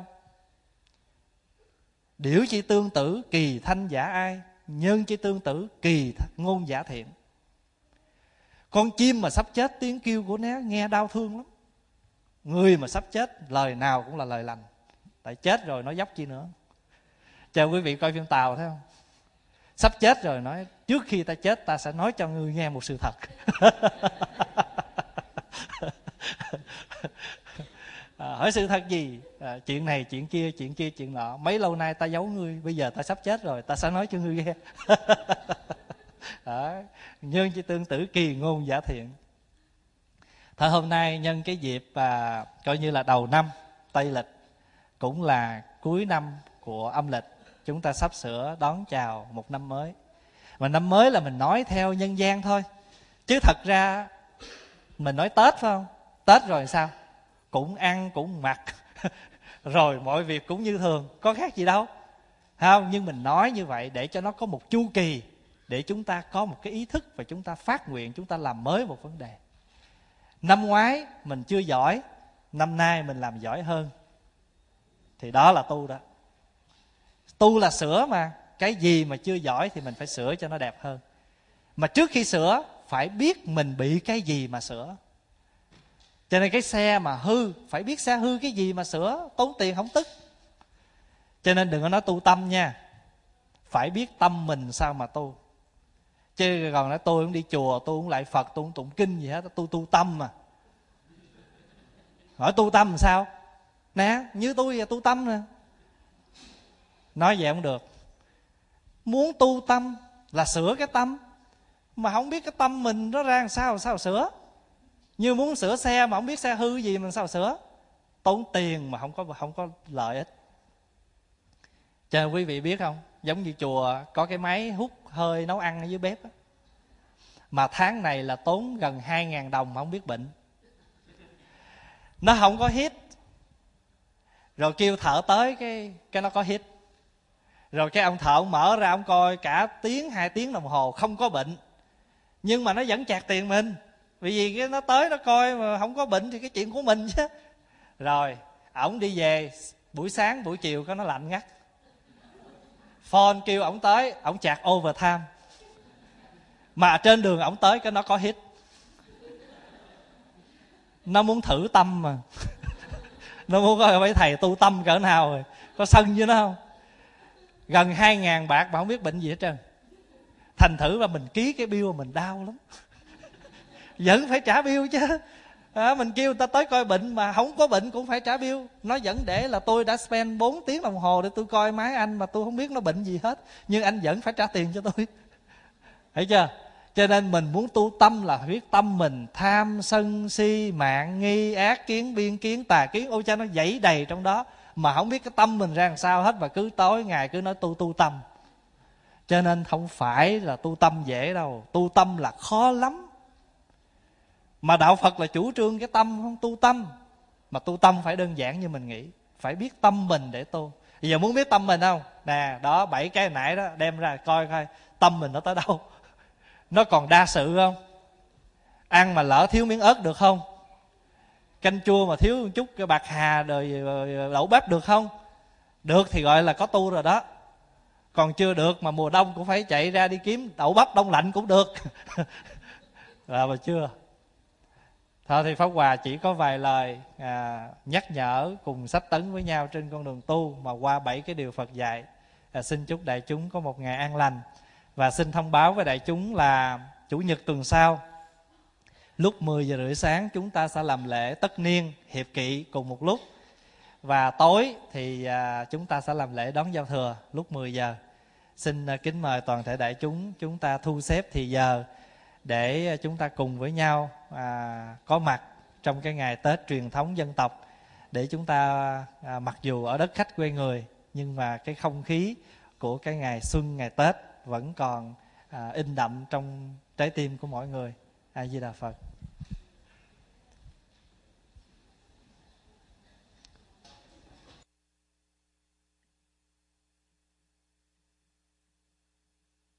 S1: điểu chi tương tử kỳ thanh giả ai, nhân chi tương tử kỳ ngôn giả thiện. Con chim mà sắp chết, tiếng kêu của nó nghe đau thương lắm. Người mà sắp chết, lời nào cũng là lời lành. Tại chết rồi nói dốc chi nữa. Cho quý vị coi phim Tàu thấy không? Sắp chết rồi nói: trước khi ta chết ta sẽ nói cho ngươi nghe một sự thật. Hỏi sự thật gì? Chuyện này, chuyện kia, chuyện nọ. Mấy lâu nay ta giấu ngươi, bây giờ ta sắp chết rồi, ta sẽ nói cho ngươi nghe. Nhân chi tương tử kỳ ngôn giả thiện. Thôi hôm nay nhân cái dịp coi như là đầu năm Tây lịch, cũng là cuối năm của âm lịch, chúng ta sắp sửa đón chào một năm mới. Mà năm mới là mình nói theo nhân gian thôi, chứ thật ra mình nói Tết phải không? Tết rồi sao? Cũng ăn cũng mặc rồi mọi việc cũng như thường, có khác gì đâu, không? Nhưng mình nói như vậy để cho nó có một chu kỳ, để chúng ta có một cái ý thức và chúng ta phát nguyện, chúng ta làm mới một vấn đề. Năm ngoái mình chưa giỏi, năm nay mình làm giỏi hơn, thì đó là tu đó. Tu là sửa mà. Cái gì mà chưa giỏi thì mình phải sửa cho nó đẹp hơn. Mà trước khi sửa phải biết mình bị cái gì mà sửa. Cho nên cái xe mà hư, phải biết xe hư cái gì mà sửa, tốn tiền không tức. Cho nên đừng có nói tu tâm nha. Phải biết tâm mình sao mà tu. Chứ còn nói tôi không đi chùa, tôi không lại Phật, tôi không tụng kinh gì hết, tôi tu tâm mà. Hỏi tu tâm làm sao? Nè, như tôi là tu tâm nè. Nói vậy không được. Muốn tu tâm là sửa cái tâm, mà không biết cái tâm mình nó ra làm sao sửa. Như muốn sửa xe mà không biết xe hư gì mình sao sửa. Tốn tiền mà không có lợi ích. Cho nên quý vị biết không, giống như chùa có cái máy hút hơi nấu ăn ở dưới bếp á, mà tháng này là tốn gần 2.000 đồng mà không biết bệnh. Nó không có hít, rồi kêu thợ tới cái nó có hít. Rồi cái ông thợ ông mở ra ông coi cả tiếng 2 tiếng đồng hồ không có bệnh, nhưng mà nó vẫn chạc tiền mình. Vì cái nó tới nó coi mà không có bệnh thì cái chuyện của mình chứ. Rồi ổng đi về, buổi sáng buổi chiều có nó lạnh ngắt. Phone kêu ổng tới, ổng chạc overtime. Mà trên đường ổng tới cái nó có hít. Nó muốn thử tâm mà. Nó muốn coi mấy thầy tu tâm cỡ nào rồi, có sân với nó không. Gần 2.000 bạc mà không biết bệnh gì hết trơn. Thành thử mà mình ký cái bill mà mình đau lắm. Vẫn phải trả bill chứ. Mình kêu người ta tới coi bệnh mà không có bệnh cũng phải trả bill. Nó vẫn để là tôi đã spend 4 tiếng đồng hồ để tôi coi máy anh mà tôi không biết nó bệnh gì hết, nhưng anh vẫn phải trả tiền cho tôi. Thấy chưa? Cho nên mình muốn tu tâm là biết tâm mình tham sân si mạn nghi ác kiến biên kiến tà kiến, ôi cha nó dãy đầy trong đó, mà không biết cái tâm mình ra làm sao hết, và cứ tối ngày cứ nói tu tâm. Cho nên không phải là tu tâm dễ đâu, tu tâm là khó lắm. Mà đạo Phật là chủ trương cái tâm, không tu tâm. Mà tu tâm phải đơn giản như mình nghĩ, phải biết tâm mình để tu. Bây giờ muốn biết tâm mình không? Nè, đó 7 cái nãy đó đem ra coi coi tâm mình nó tới đâu. Nó còn đa sự không? Ăn mà lỡ thiếu miếng ớt được không? Canh chua mà thiếu một chút cái bạc hà rồi đậu bắp được không? Được thì gọi là có tu rồi đó. Còn chưa được mà mùa đông cũng phải chạy ra đi kiếm đậu bắp đông lạnh cũng được. Là mà chưa. Thôi thì Pháp Hòa chỉ có vài lời nhắc nhở cùng sách tấn với nhau trên con đường tu mà qua 7 cái điều Phật dạy. Xin chúc đại chúng có một ngày an lành. Và xin thông báo với đại chúng là Chủ nhật tuần sau lúc 10 giờ rưỡi sáng chúng ta sẽ làm lễ tất niên hiệp kỵ cùng một lúc. Và tối thì chúng ta sẽ làm lễ đón giao thừa lúc 10 giờ. Xin kính mời toàn thể đại chúng ta thu xếp thì giờ để chúng ta cùng với nhau có mặt trong cái ngày Tết truyền thống dân tộc, để chúng ta mặc dù ở đất khách quê người nhưng mà cái không khí của cái ngày xuân, ngày Tết vẫn còn in đậm trong trái tim của mỗi người. A Di Đà Phật.